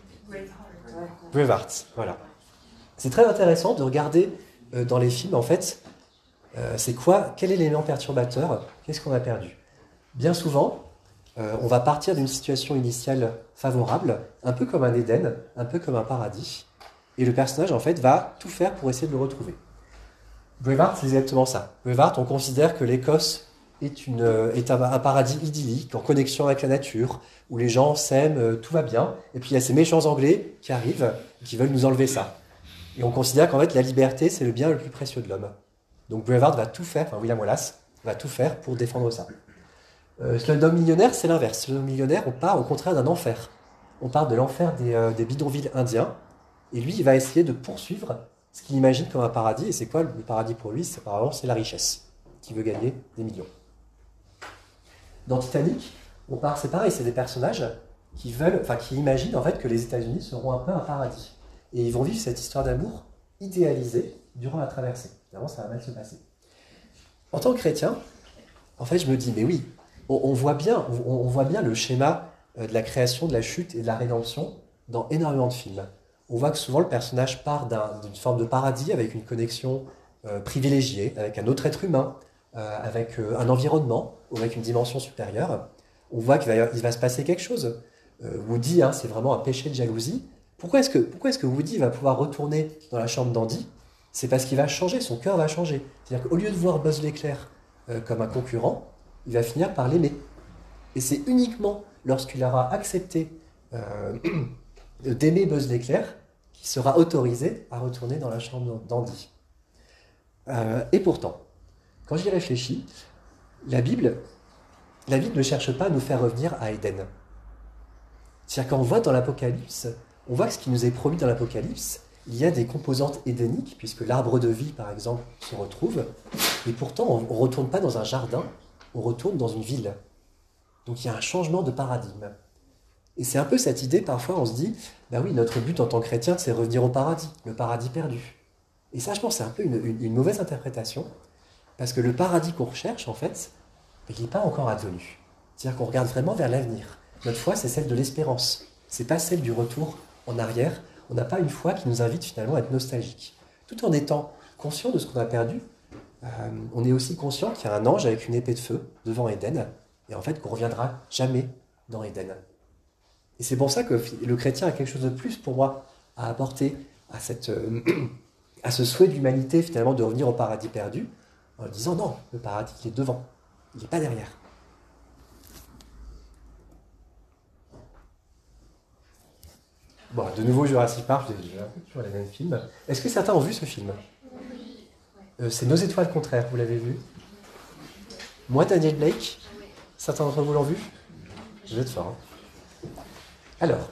Braveheart, voilà. C'est très intéressant de regarder euh, dans les films, en fait, euh, c'est quoi, quel est l'élément perturbateur, qu'est-ce qu'on a perdu. Bien souvent, euh, on va partir d'une situation initiale favorable, un peu comme un Éden, un peu comme un paradis, et le personnage, en fait, va tout faire pour essayer de le retrouver. Braveheart, c'est exactement ça. Braveheart, on considère que l'Écosse est, une, est un, un paradis idyllique, en connexion avec la nature, où les gens s'aiment, euh, tout va bien, et puis il y a ces méchants Anglais qui arrivent, qui veulent nous enlever ça. Et on considère qu'en fait, la liberté, c'est le bien le plus précieux de l'homme. Donc Braveheart va tout faire, enfin William Wallace, va tout faire pour défendre ça. Euh, Slumdog Millionnaire, c'est l'inverse. Slumdog Millionnaire, on part au contraire d'un enfer. On part de l'enfer des, euh, des bidonvilles indiens, et lui, il va essayer de poursuivre ce qu'il imagine comme un paradis. Et c'est quoi le paradis pour lui ? C'est, apparemment, c'est la richesse, qui veut gagner des millions. Dans Titanic, on part, c'est pareil, c'est des personnages qui veulent, enfin qui imaginent en fait que les États-Unis seront un peu un paradis. Et ils vont vivre cette histoire d'amour idéalisée durant la traversée. Évidemment, ça va mal se passer. En tant que chrétien, en fait, je me dis, mais oui, on, on voit bien, on, on voit bien le schéma de la création, de la chute et de la rédemption dans énormément de films. On voit que souvent le personnage part d'un, d'une forme de paradis avec une connexion euh, privilégiée, avec un autre être humain, euh, avec euh, un environnement, ou avec une dimension supérieure. On voit qu'il va, il va se passer quelque chose. Euh, Woody, hein, c'est vraiment un péché de jalousie. Pourquoi est-ce que, pourquoi est-ce que Woody va pouvoir retourner dans la chambre d'Andy ? C'est parce qu'il va changer, son cœur va changer. C'est-à-dire qu'au lieu de voir Buzz l'éclair euh, comme un concurrent, il va finir par l'aimer. Et c'est uniquement lorsqu'il aura accepté euh, d'aimer Buzz l'éclair qu'il sera autorisé à retourner dans la chambre d'Andy. Euh, et pourtant, quand j'y réfléchis, la Bible, la Bible ne cherche pas à nous faire revenir à Éden. C'est-à-dire qu'on voit dans l'Apocalypse, on voit que ce qui nous est promis dans l'Apocalypse, il y a des composantes édéniques, puisque l'arbre de vie, par exemple, se retrouve, et pourtant, on ne retourne pas dans un jardin, on retourne dans une ville. Donc il y a un changement de paradigme. Et c'est un peu cette idée, parfois, on se dit, ben oui, notre but en tant que chrétien, c'est revenir au paradis, le paradis perdu. Et ça, je pense, c'est un peu une, une, une mauvaise interprétation, parce que le paradis qu'on recherche, en fait, il n'est pas encore advenu. C'est-à-dire qu'on regarde vraiment vers l'avenir. Notre foi, c'est celle de l'espérance. Ce n'est pas celle du retour en arrière. On n'a pas une foi qui nous invite finalement à être nostalgique. Tout en étant conscient de ce qu'on a perdu, euh, on est aussi conscient qu'il y a un ange avec une épée de feu devant Éden, et en fait qu'on ne reviendra jamais dans Éden. Et c'est pour ça que le chrétien a quelque chose de plus pour moi à apporter à, cette, euh, à ce souhait de l'humanité finalement de revenir au paradis perdu, en disant non, le paradis il est devant, il n'est pas derrière. Bon, de nouveau Jurassic Park, j'ai déjà un peu toujours les mêmes films. Est-ce que certains ont vu ce film? euh, C'est Nos étoiles contraires, vous l'avez vu? Moi, Daniel Blake, certains d'entre vous l'ont vu? Vous êtes fort. Hein. Alors,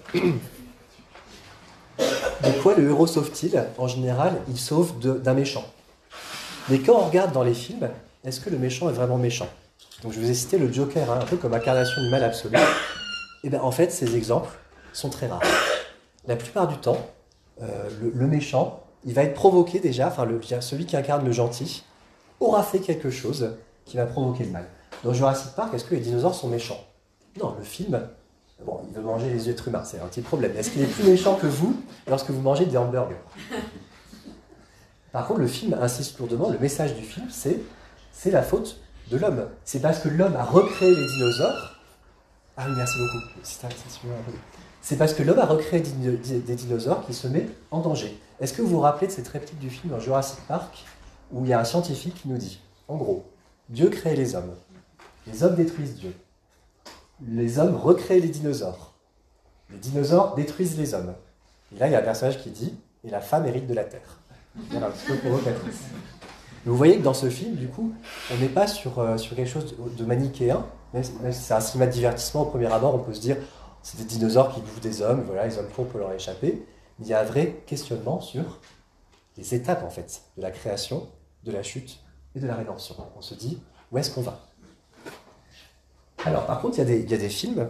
de quoi le héros sauve-t-il? En général, il sauve de- d'un méchant. Mais quand on regarde dans les films, est-ce que le méchant est vraiment méchant? Donc je vous ai cité le Joker, hein, un peu comme incarnation du mal absolu. Et bien en fait, ces exemples sont très rares. La plupart du temps, euh, le, le méchant, il va être provoqué déjà, enfin le, celui qui incarne le gentil, aura fait quelque chose qui va provoquer le mal. Dans Jurassic Park, est-ce que les dinosaures sont méchants? Non, le film, bon, il veut manger les êtres humains, c'est un petit problème. Est-ce qu'il est plus méchant que vous lorsque vous mangez des hamburgers? Par contre, le film insiste lourdement, le message du film, c'est c'est la faute de l'homme. C'est parce que l'homme a recréé les dinosaures. Ah oui, merci beaucoup. C'est C'est parce que l'homme a recréé des dinosaures qu'il se met en danger. Est-ce que vous vous rappelez de cette réplique du film dans Jurassic Park où il y a un scientifique qui nous dit, en gros, Dieu crée les hommes. Les hommes détruisent Dieu. Les hommes recréent les dinosaures. Les dinosaures détruisent les hommes. Et là, il y a un personnage qui dit, et la femme hérite de la terre. Voilà, un petit peu provocatrice. Mais vous voyez que dans ce film, du coup, on n'est pas sur, euh, sur quelque chose de, de manichéen, même si c'est un cinéma de divertissement, au premier abord, on peut se dire c'est des dinosaures qui bouffent des hommes, voilà, les hommes fous peuvent leur échapper. Mais il y a un vrai questionnement sur les étapes, en fait, de la création, de la chute et de la rédemption. On se dit, où est-ce qu'on va? Alors, par contre, il y a des, il y a des films.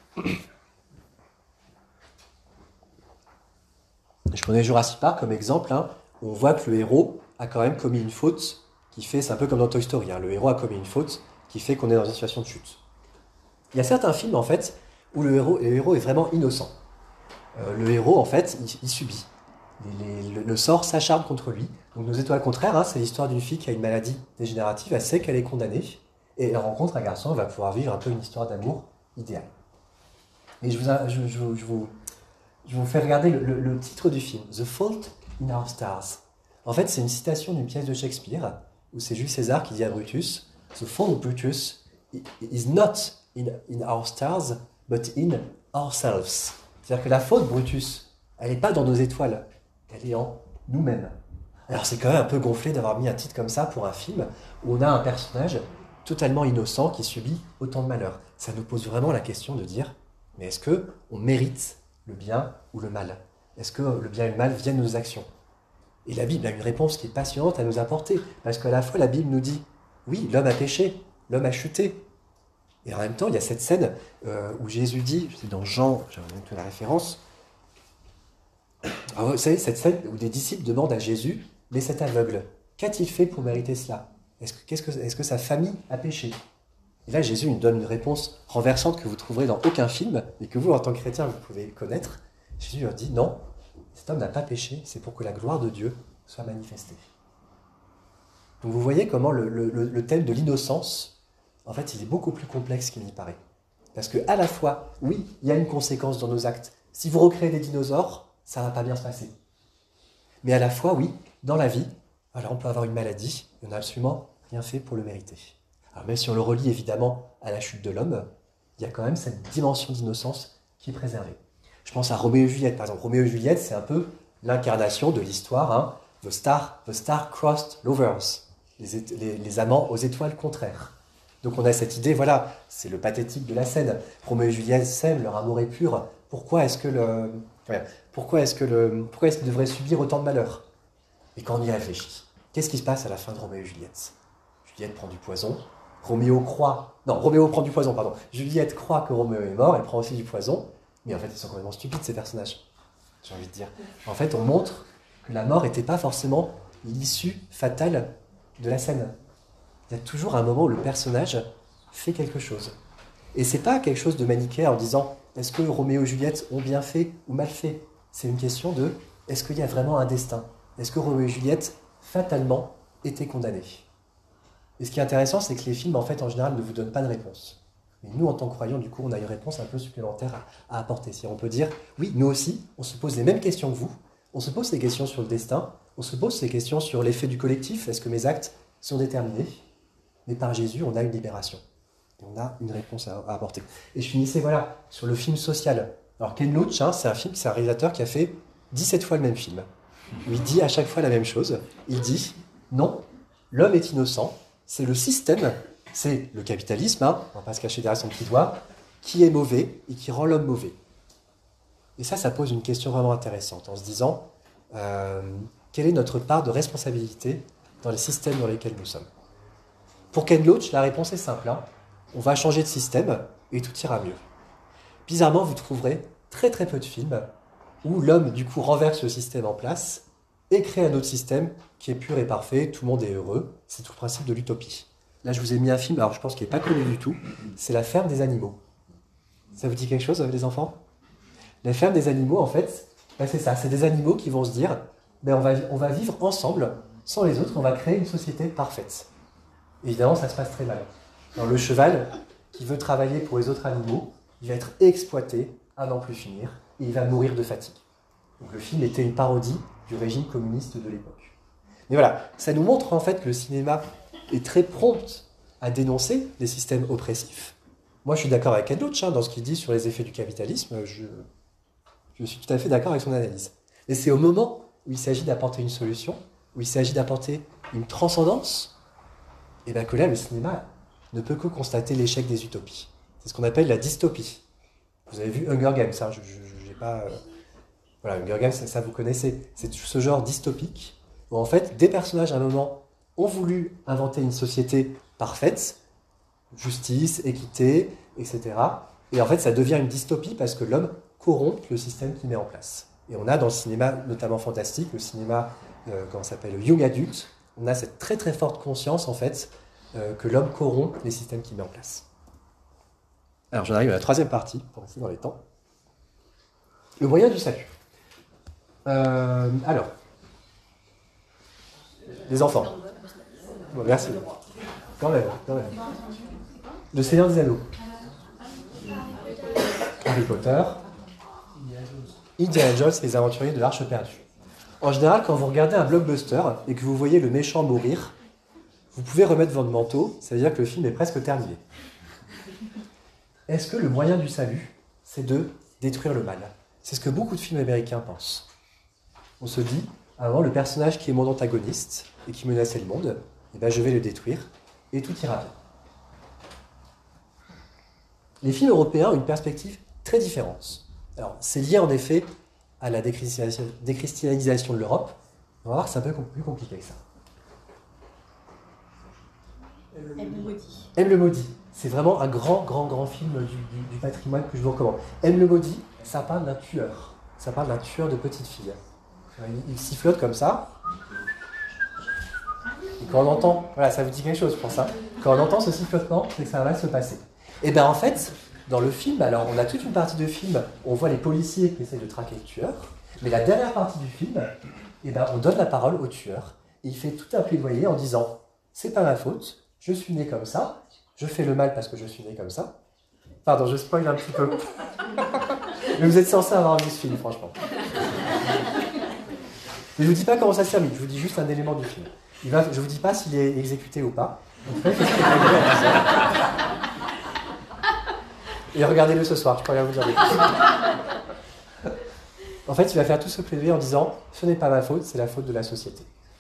Je prenais Jurassic Park comme exemple, hein, où on voit que le héros a quand même commis une faute qui fait, c'est un peu comme dans Toy Story, hein, le héros a commis une faute qui fait qu'on est dans une situation de chute. Il y a certains films, en fait, où le héros, le héros est vraiment innocent. Euh, le héros, en fait, il, il subit. Les, les, le, le sort s'acharne contre lui. Donc, Nos étoiles contraires, hein, c'est l'histoire d'une fille qui a une maladie dégénérative, elle sait qu'elle est condamnée, et elle rencontre un garçon, elle va pouvoir vivre un peu une histoire d'amour idéale. Et je vous, je, je, je vous, je vous fais regarder le, le, le titre du film, The Fault in Our Stars. En fait, c'est une citation d'une pièce de Shakespeare, où c'est Jules César qui dit à Brutus, The fault, Brutus, is not in, in our stars, but in ourselves. C'est-à-dire que la faute, Brutus, elle n'est pas dans nos étoiles, elle est en nous-mêmes. Alors c'est quand même un peu gonflé d'avoir mis un titre comme ça pour un film où on a un personnage totalement innocent qui subit autant de malheur. Ça nous pose vraiment la question de dire, mais est-ce qu'on mérite le bien ou le mal? Est-ce que le bien et le mal viennent de nos actions? Et la Bible a une réponse qui est passionnante à nous apporter, parce qu'à la fois la Bible nous dit, oui, l'homme a péché, l'homme a chuté. Et en même temps, il y a cette scène euh, où Jésus dit, c'est dans Jean, j'ai remonté la référence, alors, vous savez, cette scène où des disciples demandent à Jésus, mais cet aveugle, qu'a-t-il fait pour mériter cela? Est-ce que, qu'est-ce que, est-ce que sa famille a péché? Et là, Jésus nous donne une réponse renversante que vous trouverez dans aucun film, et que vous, en tant que chrétien, vous pouvez connaître. Jésus leur dit, non, cet homme n'a pas péché, c'est pour que la gloire de Dieu soit manifestée. Donc vous voyez comment le, le, le thème de l'innocence, en fait, il est beaucoup plus complexe qu'il n'y paraît. Parce que à la fois, oui, il y a une conséquence dans nos actes. Si vous recréez des dinosaures, ça ne va pas bien se passer. Mais à la fois, oui, dans la vie, alors on peut avoir une maladie, et on n'a absolument rien fait pour le mériter. Alors même si on le relie évidemment à la chute de l'homme, il y a quand même cette dimension d'innocence qui est préservée. Je pense à Roméo et Juliette. Par exemple, Roméo et Juliette, c'est un peu l'incarnation de l'histoire, hein, the, star, the star-crossed lovers, les, les, les amants aux étoiles contraires. Donc on a cette idée, voilà, c'est le pathétique de la scène. Roméo et Juliette s'aiment, leur amour est pur. Pourquoi est-ce que le, ouais, pourquoi est-ce que le, pourquoi est-ce qu'ils devraient subir autant de malheur? Et quand on y réfléchit, qu'est-ce qui se passe à la fin de Roméo et Juliette? Juliette prend du poison. Roméo croit, non, Roméo prend du poison, pardon. Juliette croit que Roméo est mort, elle prend aussi du poison. Mais en fait, ils sont complètement stupides, ces personnages. J'ai envie de dire. En fait, on montre que la mort n'était pas forcément l'issue fatale de la scène. Il y a toujours un moment où le personnage fait quelque chose. Et c'est pas quelque chose de manichéen en disant est-ce que Roméo et Juliette ont bien fait ou mal fait? C'est une question de est-ce qu'il y a vraiment un destin? Est-ce que Roméo et Juliette, fatalement, étaient condamnés? Et ce qui est intéressant, c'est que les films, en fait, en général, ne vous donnent pas de réponse. Mais nous, en tant que croyants, du coup, on a une réponse un peu supplémentaire à, à apporter. Si on peut dire, oui, nous aussi, on se pose les mêmes questions que vous, on se pose ces questions sur le destin, on se pose ces questions sur l'effet du collectif, est-ce que mes actes sont déterminés? Mais par Jésus, on a une libération. On a une réponse à, à apporter. Et je finissais, voilà, sur le film social. Alors Ken Loach, hein, c'est un film, c'est un réalisateur qui a fait dix-sept fois le même film. Il dit à chaque fois la même chose. Il dit, non, l'homme est innocent, c'est le système, c'est le capitalisme, hein, on ne va pas se cacher derrière son petit doigt, qui est mauvais et qui rend l'homme mauvais. Et ça, ça pose une question vraiment intéressante, en se disant, euh, quelle est notre part de responsabilité dans les systèmes dans lesquels nous sommes? Pour Ken Loach, la réponse est simple, hein, on va changer de système et tout ira mieux. Bizarrement, vous trouverez très très peu de films où l'homme, du coup, renverse le système en place et crée un autre système qui est pur et parfait, tout le monde est heureux. C'est tout le principe de l'utopie. Là, je vous ai mis un film, alors je pense qu'il n'est pas connu du tout, c'est La ferme des animaux. Ça vous dit quelque chose, les enfants? La ferme des animaux, en fait, ben c'est ça, c'est des animaux qui vont se dire, ben on, va, on va vivre ensemble, sans les autres, on va créer une société parfaite. Évidemment, ça se passe très mal. Alors, le cheval, qui veut travailler pour les autres animaux, il va être exploité à n'en plus finir, et il va mourir de fatigue. Donc le film était une parodie du régime communiste de l'époque. Mais voilà, ça nous montre en fait que le cinéma est très prompt à dénoncer les systèmes oppressifs. Moi, je suis d'accord avec Ken Loach, hein, dans ce qu'il dit sur les effets du capitalisme, je, je suis tout à fait d'accord avec son analyse. Mais c'est au moment où il s'agit d'apporter une solution, où il s'agit d'apporter une transcendance, et bien que là, le cinéma ne peut que constater l'échec des utopies. C'est ce qu'on appelle la dystopie. Vous avez vu Hunger Games, hein, je n'ai pas... Euh... Voilà, Hunger Games, ça, ça vous connaissez. C'est ce genre dystopique où en fait, des personnages à un moment ont voulu inventer une société parfaite, justice, équité, et cetera. Et en fait, ça devient une dystopie parce que l'homme corrompt le système qu'il met en place. Et on a dans le cinéma, notamment fantastique, le cinéma, euh, comment ça s'appelle, le young adult, on a cette très très forte conscience en fait euh, que l'homme corrompt les systèmes qu'il met en place. Alors j'en arrive à la troisième partie, pour rester dans les temps. Le moyen du salut. Euh, alors, les enfants. Bon, merci. Quand même, quand même. Le Seigneur des Anneaux. Harry Potter. Indiana Jones et les aventuriers de l'Arche perdue. En général, quand vous regardez un blockbuster et que vous voyez le méchant mourir, vous pouvez remettre votre manteau, ça veut dire que le film est presque terminé. Est-ce que le moyen du salut, c'est de détruire le mal? C'est ce que beaucoup de films américains pensent. On se dit, avant, le personnage qui est mon antagoniste et qui menaçait le monde, eh ben, je vais le détruire et tout ira bien. Les films européens ont une perspective très différente. Alors, c'est lié en effet à la déchristianisation, déchristianisation de l'Europe. On va voir que c'est un peu plus compliqué que ça. M le maudit. M le maudit. C'est vraiment un grand, grand, grand film du, du, du patrimoine que je vous recommande. M le maudit, ça parle d'un tueur. Ça parle d'un tueur de petites filles. Il, il sifflote comme ça. Et quand on entend, voilà, ça vous dit quelque chose pour ça. Quand on entend ce sifflotement, c'est que ça va se passer. Et bien en fait, dans le film, alors on a toute une partie de film où on voit les policiers qui essayent de traquer le tueur, mais la dernière partie du film, et ben on donne la parole au tueur, et il fait tout un plaidoyer en disant « c'est pas ma faute, je suis né comme ça, je fais le mal parce que je suis né comme ça. » Pardon, je spoil un petit peu. Mais vous êtes censé avoir vu ce film, franchement. Mais je vous dis pas comment ça se termine, je vous dis juste un élément du film. Il va, je vous dis pas s'il est exécuté ou pas. Donc, et regardez-le ce soir, je peux rien vous dire de plus. En fait, il va faire tout ce plaidoyer en disant « ce n'est pas ma faute, c'est la faute de la société ».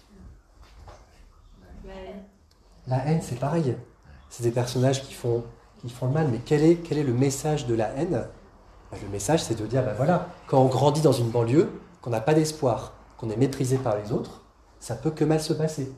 La haine, c'est pareil. C'est des personnages qui font, qui font le mal, mais quel est, quel est le message de la haine? Le message, c'est de dire, ben voilà, quand on grandit dans une banlieue, qu'on n'a pas d'espoir, qu'on est méprisé par les autres, ça peut que mal se passer.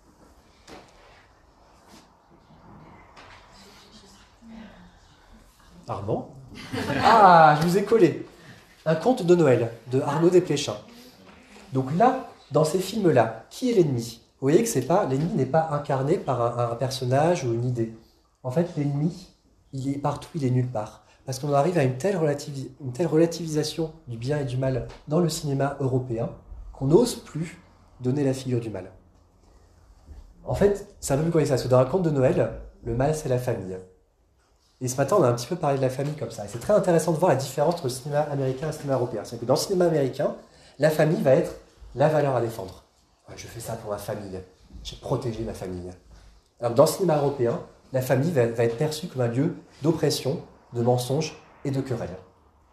Armand? Ah, je vous ai collé. Un conte de Noël, de Arnaud Desplechin. Donc là, dans ces films-là, qui est l'ennemi? Vous voyez que c'est pas, l'ennemi n'est pas incarné par un, un personnage ou une idée. En fait, l'ennemi, il est partout, il est nulle part. Parce qu'on arrive à une telle, relativis- une telle relativisation du bien et du mal dans le cinéma européen qu'on n'ose plus donner la figure du mal. En fait, c'est un peu plus compliqué ça, parce que dans un conte de Noël, le mal, c'est la famille. Et ce matin, on a un petit peu parlé de la famille comme ça. Et c'est très intéressant de voir la différence entre le cinéma américain et le cinéma européen. C'est que dans le cinéma américain, la famille va être la valeur à défendre. Ouais, je fais ça pour ma famille. J'ai protégé ma famille. Alors dans le cinéma européen, la famille va, va être perçue comme un lieu d'oppression, de mensonges et de querelles.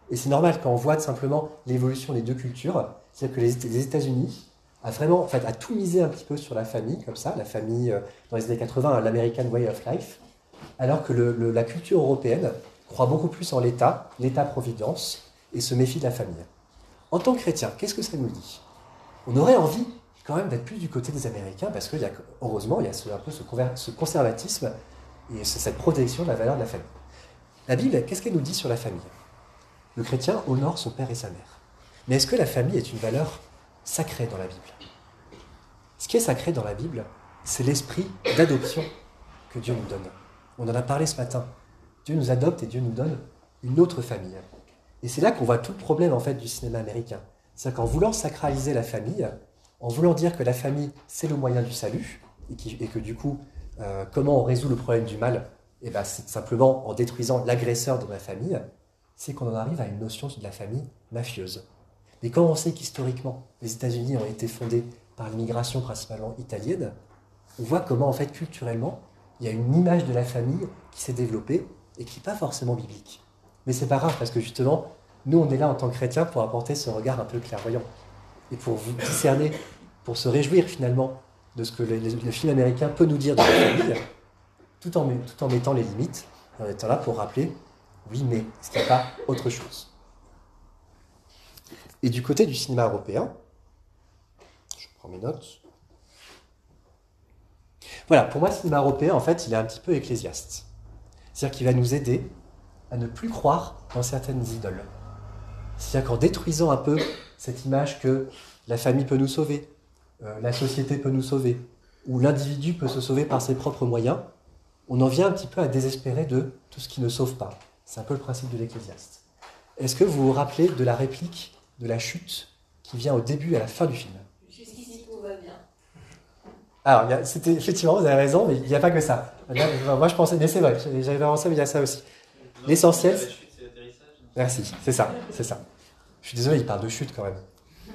Et c'est normal quand on voit simplement l'évolution des deux cultures, c'est-à-dire que les, les États-Unis a vraiment, en fait, a tout misé un petit peu sur la famille, comme ça, la famille, euh, dans les années quatre-vingts, l'American Way of Life, alors que le, le, la culture européenne croit beaucoup plus en l'État, l'État-providence, et se méfie de la famille. En tant que chrétien, qu'est-ce que ça nous dit? On aurait envie quand même d'être plus du côté des Américains, parce que, heureusement, il y a ce, un peu ce, ce conservatisme et cette protection de la valeur de la famille. La Bible, qu'est-ce qu'elle nous dit sur la famille? Le chrétien honore son père et sa mère. Mais est-ce que la famille est une valeur sacrée dans la Bible? Ce qui est sacré dans la Bible, c'est l'esprit d'adoption que Dieu nous donne. On en a parlé ce matin. Dieu nous adopte et Dieu nous donne une autre famille. Et c'est là qu'on voit tout le problème en fait du cinéma américain. C'est-à-dire qu'en voulant sacraliser la famille, en voulant dire que la famille c'est le moyen du salut, et, qui, et que du coup, euh, comment on résout le problème du mal? Eh ben, c'est simplement en détruisant l'agresseur de ma famille, c'est qu'on en arrive à une notion de la famille mafieuse. Mais quand on sait qu'historiquement, les États-Unis ont été fondés par l'immigration principalement italienne, on voit comment, en fait, culturellement, il y a une image de la famille qui s'est développée et qui n'est pas forcément biblique. Mais c'est pas grave, parce que justement, nous, on est là en tant que chrétiens pour apporter ce regard un peu clairvoyant. Et pour vous discerner, pour se réjouir finalement de ce que le, le film américain peut nous dire de la famille, tout en, tout en mettant les limites, en étant là pour rappeler, oui, mais est-ce qu'il n'y a pas autre chose? Et du côté du cinéma européen, je prends mes notes. Voilà, pour moi, le cinéma européen, en fait, il est un petit peu ecclésiaste. C'est-à-dire qu'il va nous aider à ne plus croire dans certaines idoles. C'est-à-dire qu'en détruisant un peu cette image que la famille peut nous sauver, euh, la société peut nous sauver, ou l'individu peut se sauver par ses propres moyens, on en vient un petit peu à désespérer de tout ce qui ne sauve pas. C'est un peu le principe de l'ecclésiaste. Est-ce que vous vous rappelez de la réplique de la chute qui vient au début et à la fin du film? Jusqu'ici, tout va bien. Alors, c'était, effectivement, vous avez raison, mais il n'y a pas que ça. Moi, je pensais, mais c'est vrai, j'avais avancé, mais il y a ça aussi. L'essentiel... La chute, c'est l'atterrissage. Merci, c'est ça, c'est ça. Je suis désolé, il parle de chute quand même.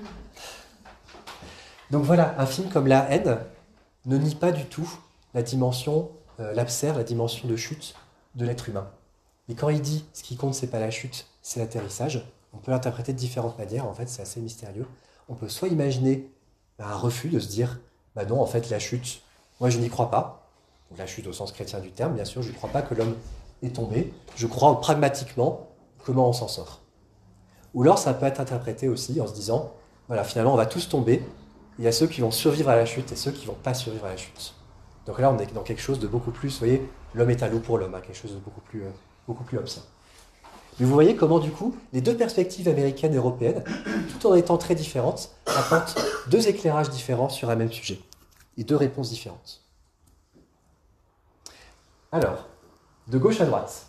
Donc voilà, un film comme La Haine ne nie pas du tout la dimension, euh, l'absère, la dimension de chute de l'être humain. Et quand il dit ce qui compte, c'est pas la chute, c'est l'atterrissage, on peut l'interpréter de différentes manières, en fait, c'est assez mystérieux. On peut soit imaginer bah, un refus de se dire, bah non, en fait, la chute, moi je n'y crois pas. Donc, la chute au sens chrétien du terme, bien sûr, je ne crois pas que l'homme est tombé. Je crois pragmatiquement comment on s'en sort. Ou alors ça peut être interprété aussi en se disant, voilà, finalement, on va tous tomber. Il y a ceux qui vont survivre à la chute et ceux qui ne vont pas survivre à la chute. Donc là, on est dans quelque chose de beaucoup plus, vous voyez, l'homme est un loup pour l'homme, hein, quelque chose de beaucoup plus, euh, beaucoup plus obscène. Mais vous voyez comment, du coup, les deux perspectives américaines et européennes, tout en étant très différentes, apportent deux éclairages différents sur un même sujet et deux réponses différentes. Alors, de gauche à droite.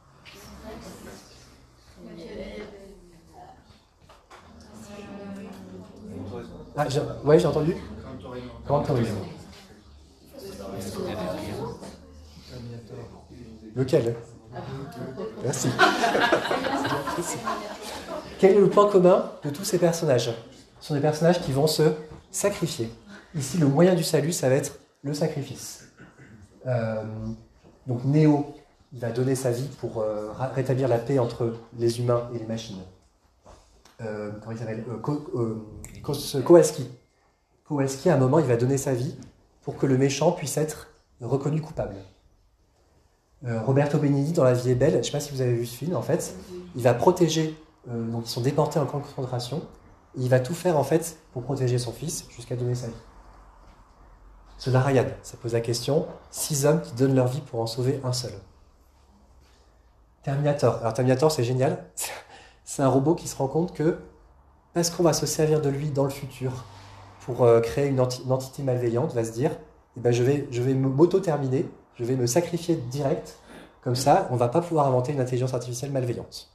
Ah, j'ai, ouais, j'ai entendu. Grand Tourisme. Lequel? Merci. Quel est le point commun de tous ces personnages? Ce sont des personnages qui vont se sacrifier. Ici, le moyen du salut, ça va être le sacrifice. Euh, donc Néo, il va donner sa vie pour euh, rétablir la paix entre les humains et les machines. Euh, comment il s'appelle euh, Ko, euh, Kowalski. Kowalski, à un moment, il va donner sa vie pour que le méchant puisse être reconnu coupable. Euh, Roberto Benigni, dans La vie est belle, je ne sais pas si vous avez vu ce film, en fait, il va protéger, euh, donc ils sont déportés en camp de concentration, et il va tout faire, en fait, pour protéger son fils, jusqu'à donner sa vie. Soldat Ryan, ça pose la question, six hommes qui donnent leur vie pour en sauver un seul. Terminator, alors Terminator, c'est génial, c'est un robot qui se rend compte que, parce qu'on va se servir de lui dans le futur, pour euh, créer une, enti- une entité malveillante, va se dire, eh ben, je vais, je vais m'auto-terminer, je vais me sacrifier direct, comme ça, on ne va pas pouvoir inventer une intelligence artificielle malveillante.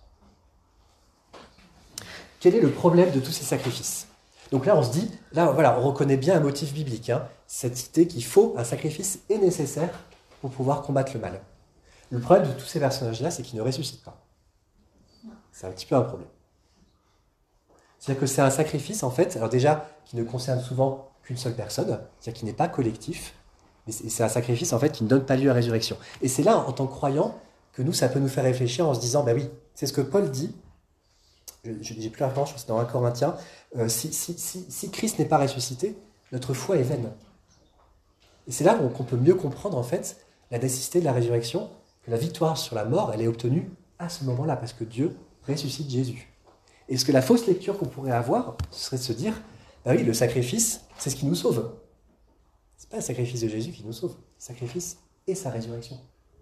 Quel est le problème de tous ces sacrifices? Donc là, on se dit, là, voilà, on reconnaît bien un motif biblique, hein, cette idée qu'il faut, un sacrifice est nécessaire pour pouvoir combattre le mal. Le problème de tous ces personnages-là, c'est qu'ils ne ressuscitent pas. C'est un petit peu un problème. C'est-à-dire que c'est un sacrifice, en fait, alors déjà, qui ne concerne souvent qu'une seule personne, c'est-à-dire qui n'est pas collectif, mais c'est un sacrifice, en fait, qui ne donne pas lieu à résurrection. Et c'est là, en tant que croyant, que nous, ça peut nous faire réfléchir en se disant, ben oui, c'est ce que Paul dit, je, j'ai plus la référence, je crois que c'est dans un Corinthien, euh, si, si, si, si Christ n'est pas ressuscité, notre foi est vaine. Et c'est là qu'on, qu'on peut mieux comprendre en fait la nécessité de la résurrection, que la victoire sur la mort, elle est obtenue à ce moment-là, parce que Dieu ressuscite Jésus. Et ce que la fausse lecture qu'on pourrait avoir, ce serait de se dire, bah oui, le sacrifice, c'est ce qui nous sauve. C'est pas le sacrifice de Jésus qui nous sauve, le sacrifice et sa résurrection.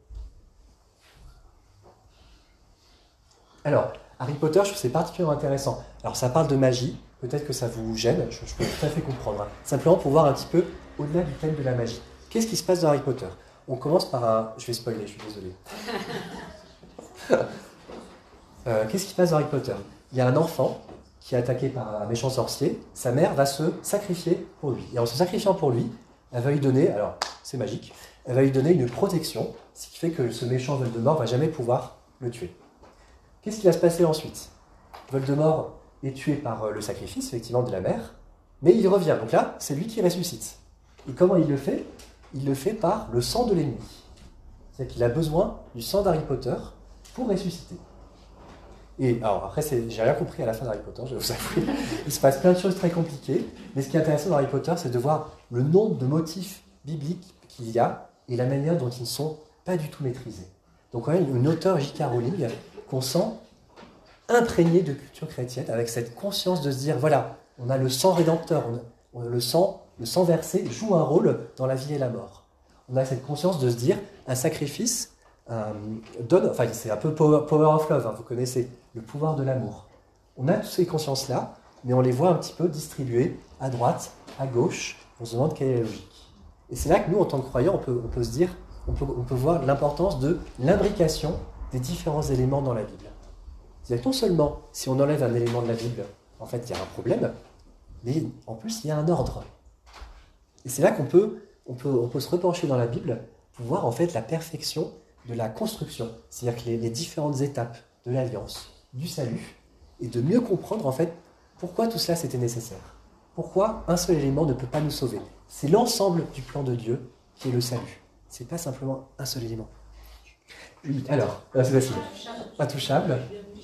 Alors, Harry Potter, je trouve que c'est particulièrement intéressant. Alors, ça parle de magie, peut-être que ça vous gêne, je, je peux tout à fait comprendre. Hein. Simplement pour voir un petit peu au-delà du thème de la magie. Qu'est-ce qui se passe dans Harry Potter? On commence par un... Je vais spoiler, je suis désolé. euh, qu'est-ce qui se passe dans Harry Potter? Il y a un enfant qui est attaqué par un méchant sorcier. Sa mère va se sacrifier pour lui. Et en se sacrifiant pour lui, elle va lui donner, alors c'est magique, elle va lui donner une protection, ce qui fait que ce méchant Voldemort ne va jamais pouvoir le tuer. Qu'est-ce qui va se passer ensuite? Voldemort est tué par le sacrifice, effectivement, de la mère, mais il revient. Donc là, c'est lui qui ressuscite. Et comment il le fait? Il le fait par le sang de l'ennemi. C'est-à-dire qu'il a besoin du sang d'Harry Potter pour ressusciter. Et alors, après, c'est, j'ai rien compris à la fin d'Harry Potter, je vais vous avouer. Il se passe plein de choses très compliquées, mais ce qui est intéressant dans Harry Potter, c'est de voir le nombre de motifs bibliques qu'il y a et la manière dont ils ne sont pas du tout maîtrisés. Donc, quand même, une auteure J K Rowling qu'on sent imprégné de culture chrétienne, avec cette conscience de se dire, voilà, on a le sang rédempteur, on a, on a le sang, le sang versé joue un rôle dans la vie et la mort. On a cette conscience de se dire, un sacrifice euh, donne, enfin c'est un peu power, power of love, hein, vous connaissez, le pouvoir de l'amour. On a toutes ces consciences-là, mais on les voit un petit peu distribuées à droite, à gauche, on se demande quelle est la logique. Et c'est là que nous, en tant que croyants, on peut, on peut se dire, on peut, on peut voir l'importance de l'imbrication des différents éléments dans la Bible. C'est-à-dire que non seulement, si on enlève un élément de la Bible, en fait, il y a un problème, mais en plus, il y a un ordre. Et c'est là qu'on peut, on peut, on peut se repencher dans la Bible pour voir, en fait, la perfection de la construction. C'est-à-dire que les, les différentes étapes de l'alliance, du salut, et de mieux comprendre, en fait, pourquoi tout cela c'était nécessaire. Pourquoi un seul élément ne peut pas nous sauver. C'est l'ensemble du plan de Dieu qui est le salut. C'est pas simplement un seul élément. Alors, là, c'est facile. Intouchable.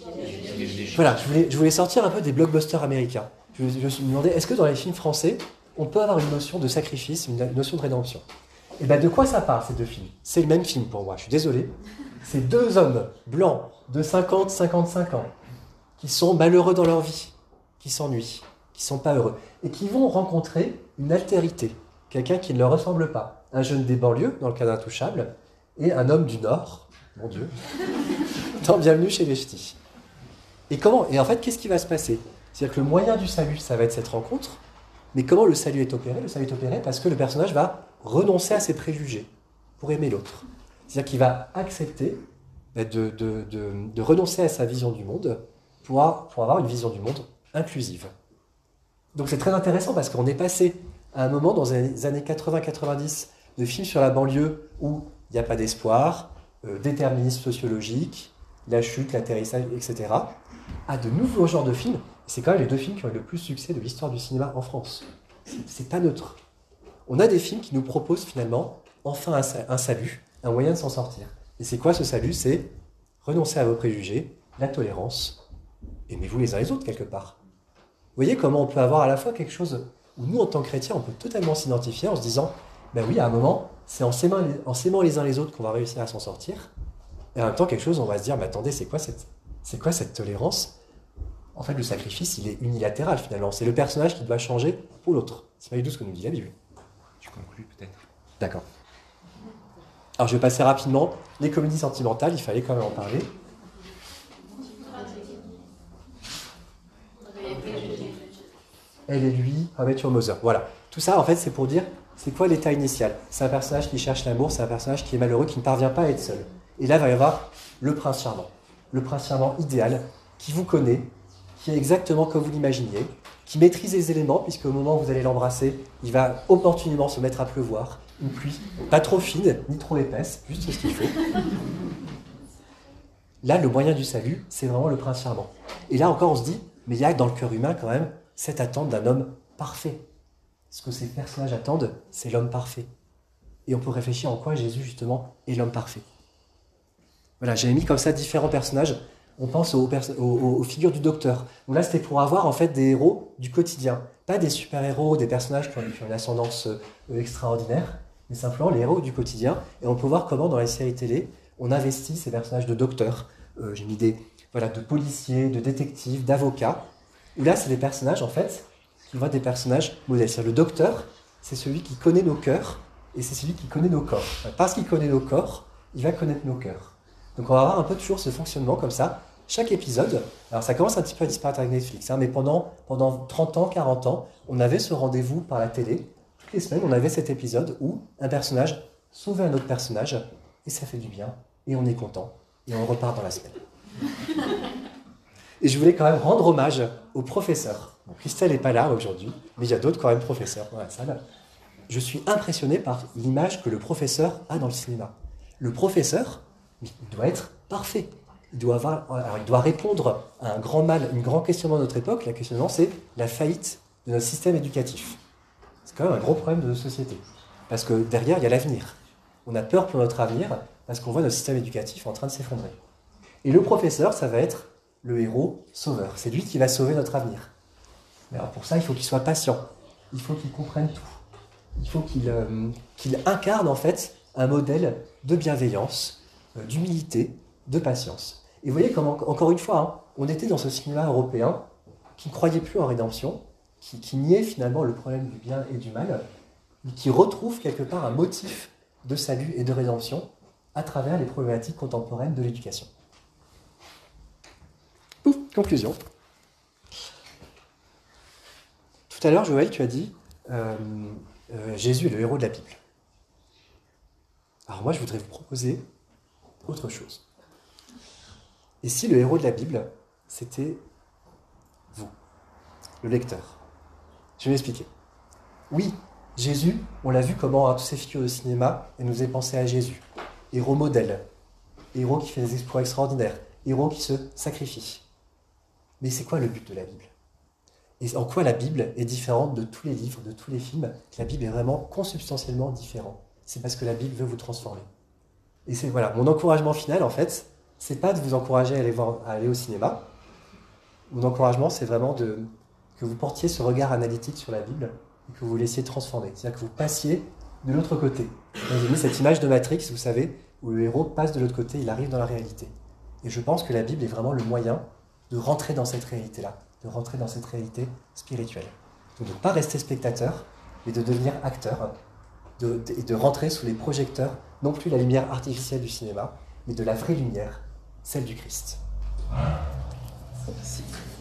Voilà, je voulais, je voulais sortir un peu des blockbusters américains. Je, je me suis demandé, est-ce que dans les films français, on peut avoir une notion de sacrifice, une, une notion de rédemption? Et bien, de quoi ça parle, ces deux films? C'est le même film pour moi, je suis désolé. C'est deux hommes blancs de cinquante à cinquante-cinq ans qui sont malheureux dans leur vie, qui s'ennuient, qui ne sont pas heureux, et qui vont rencontrer une altérité, quelqu'un qui ne leur ressemble pas. Un jeune des banlieues, dans le cas d'Intouchable, et un homme du Nord, mon Dieu, dans Bienvenue chez les Ch'tis. Et comment? Et en fait, qu'est-ce qui va se passer? C'est-à-dire que le moyen du salut, ça va être cette rencontre, mais comment le salut est opéré? Le salut est opéré parce que le personnage va renoncer à ses préjugés pour aimer l'autre. C'est-à-dire qu'il va accepter de, de, de, de renoncer à sa vision du monde pour, pour avoir une vision du monde inclusive. Donc c'est très intéressant parce qu'on est passé à un moment dans les années quatre-vingts quatre-vingt-dix de films sur la banlieue où il n'y a pas d'espoir, euh, déterminisme sociologique, la chute, l'atterrissage, et cetera, à de nouveaux genres de films. C'est quand même les deux films qui ont eu le plus de succès de l'histoire du cinéma en France. C'est, c'est pas neutre. On a des films qui nous proposent finalement enfin un, un salut, un moyen de s'en sortir. Et c'est quoi ce salut? C'est renoncer à vos préjugés, la tolérance, aimez-vous les uns les autres quelque part. Vous voyez comment on peut avoir à la fois quelque chose où nous, en tant que chrétiens, on peut totalement s'identifier en se disant, ben oui, à un moment, c'est en s'aimant, en s'aimant les uns les autres qu'on va réussir à s'en sortir. Et en même temps, quelque chose, on va se dire, mais attendez, c'est quoi cette, c'est quoi cette tolérance? En fait, le sacrifice, il est unilatéral finalement. C'est le personnage qui doit changer pour l'autre. C'est pas du tout ce que nous dit la Bible. Tu conclus peut-être. D'accord. Alors, je vais passer rapidement. Les comédies sentimentales, il fallait quand même en parler. Elle et lui, How I Met Your Mother. Voilà. Tout ça, en fait, c'est pour dire, c'est quoi l'état initial? C'est un personnage qui cherche l'amour, c'est un personnage qui est malheureux, qui ne parvient pas à être seul. Et là, il va y avoir le prince charmant. Le prince charmant idéal, qui vous connaît, qui est exactement comme vous l'imaginiez, qui maîtrise les éléments, puisque au moment où vous allez l'embrasser, il va opportunément se mettre à pleuvoir. Une pluie pas trop fine, ni trop épaisse, juste ce qu'il faut. Là, le moyen du salut, c'est vraiment le prince charmant. Et là encore, on se dit, mais il y a dans le cœur humain quand même cette attente d'un homme parfait. Ce que ces personnages attendent, c'est l'homme parfait. Et on peut réfléchir en quoi Jésus, justement, est l'homme parfait. Voilà, j'avais mis comme ça différents personnages On pense aux, perso- aux- aux figures du docteur. Donc là, c'était pour avoir en fait des héros du quotidien. Pas des super-héros, des personnages qui ont, qui ont une ascendance euh, extraordinaire, mais simplement les héros du quotidien. Et on peut voir comment dans les séries télé, on investit ces personnages de docteurs. Euh, j'ai mis des, voilà, de policiers, de détectives, d'avocats. Où là, c'est des personnages, en fait, qui vont être des personnages modèles. C'est-à-dire le docteur, c'est celui qui connaît nos cœurs, et c'est celui qui connaît nos corps. Parce qu'il connaît nos corps, il va connaître nos cœurs. Donc on va avoir un peu toujours ce fonctionnement comme ça. Chaque épisode, alors ça commence un petit peu à disparaître avec Netflix, hein, mais pendant, pendant trente ans, quarante ans, on avait ce rendez-vous par la télé. Toutes les semaines, on avait cet épisode où un personnage sauvait un autre personnage, et ça fait du bien, et on est content, et on repart dans la semaine. Et je voulais quand même rendre hommage au professeur. Bon, Christelle n'est pas là aujourd'hui, mais il y a d'autres quand même professeurs dans la salle. Je suis impressionné par l'image que le professeur a dans le cinéma. Le professeur, il doit être parfait. Il doit, avoir, alors il doit répondre à un grand mal, un grand questionnement de notre époque. La questionnement, c'est la faillite de notre système éducatif. C'est quand même un gros problème de notre société. Parce que derrière, il y a l'avenir. On a peur pour notre avenir parce qu'on voit notre système éducatif en train de s'effondrer. Et le professeur, ça va être le héros sauveur. C'est lui qui va sauver notre avenir. Mais alors pour ça, il faut qu'il soit patient. Il faut qu'il comprenne tout. Il faut qu'il euh, qu'il incarne en fait un modèle de bienveillance, euh, d'humilité, de patience. Et vous voyez comme en- encore une fois, hein, on était dans ce cinéma européen qui ne croyait plus en rédemption, qui, qui niait finalement le problème du bien et du mal, mais qui retrouve quelque part un motif de salut et de rédemption à travers les problématiques contemporaines de l'éducation. Pouf, conclusion. Tout à l'heure, Joël, tu as dit euh, euh, Jésus est le héros de la Bible. Alors moi, je voudrais vous proposer autre chose. Et si le héros de la Bible, c'était vous, le lecteur? Je vais m'expliquer. Oui, Jésus, on l'a vu comment hein, tous ces figures de cinéma, elles nous est pensé à Jésus. Héros modèle, héros qui fait des exploits extraordinaires, héros qui se sacrifie. Mais c'est quoi le but de la Bible? Et en quoi la Bible est différente de tous les livres, de tous les films? La Bible est vraiment consubstantiellement différente. C'est parce que la Bible veut vous transformer. Et c'est voilà, mon encouragement final, en fait, c'est pas de vous encourager à aller, voir, à aller au cinéma. Mon encouragement, c'est vraiment de, que vous portiez ce regard analytique sur la Bible et que vous vous laissiez transformer. C'est-à-dire que vous passiez de l'autre côté. J'ai mis cette image de Matrix, vous savez, où le héros passe de l'autre côté, il arrive dans la réalité. Et je pense que la Bible est vraiment le moyen de rentrer dans cette réalité-là, de rentrer dans cette réalité spirituelle. Donc de ne pas rester spectateur, mais de devenir acteur, de, de, et de rentrer sous les projecteurs, non plus la lumière artificielle du cinéma, mais de la vraie lumière, celle du Christ. Merci.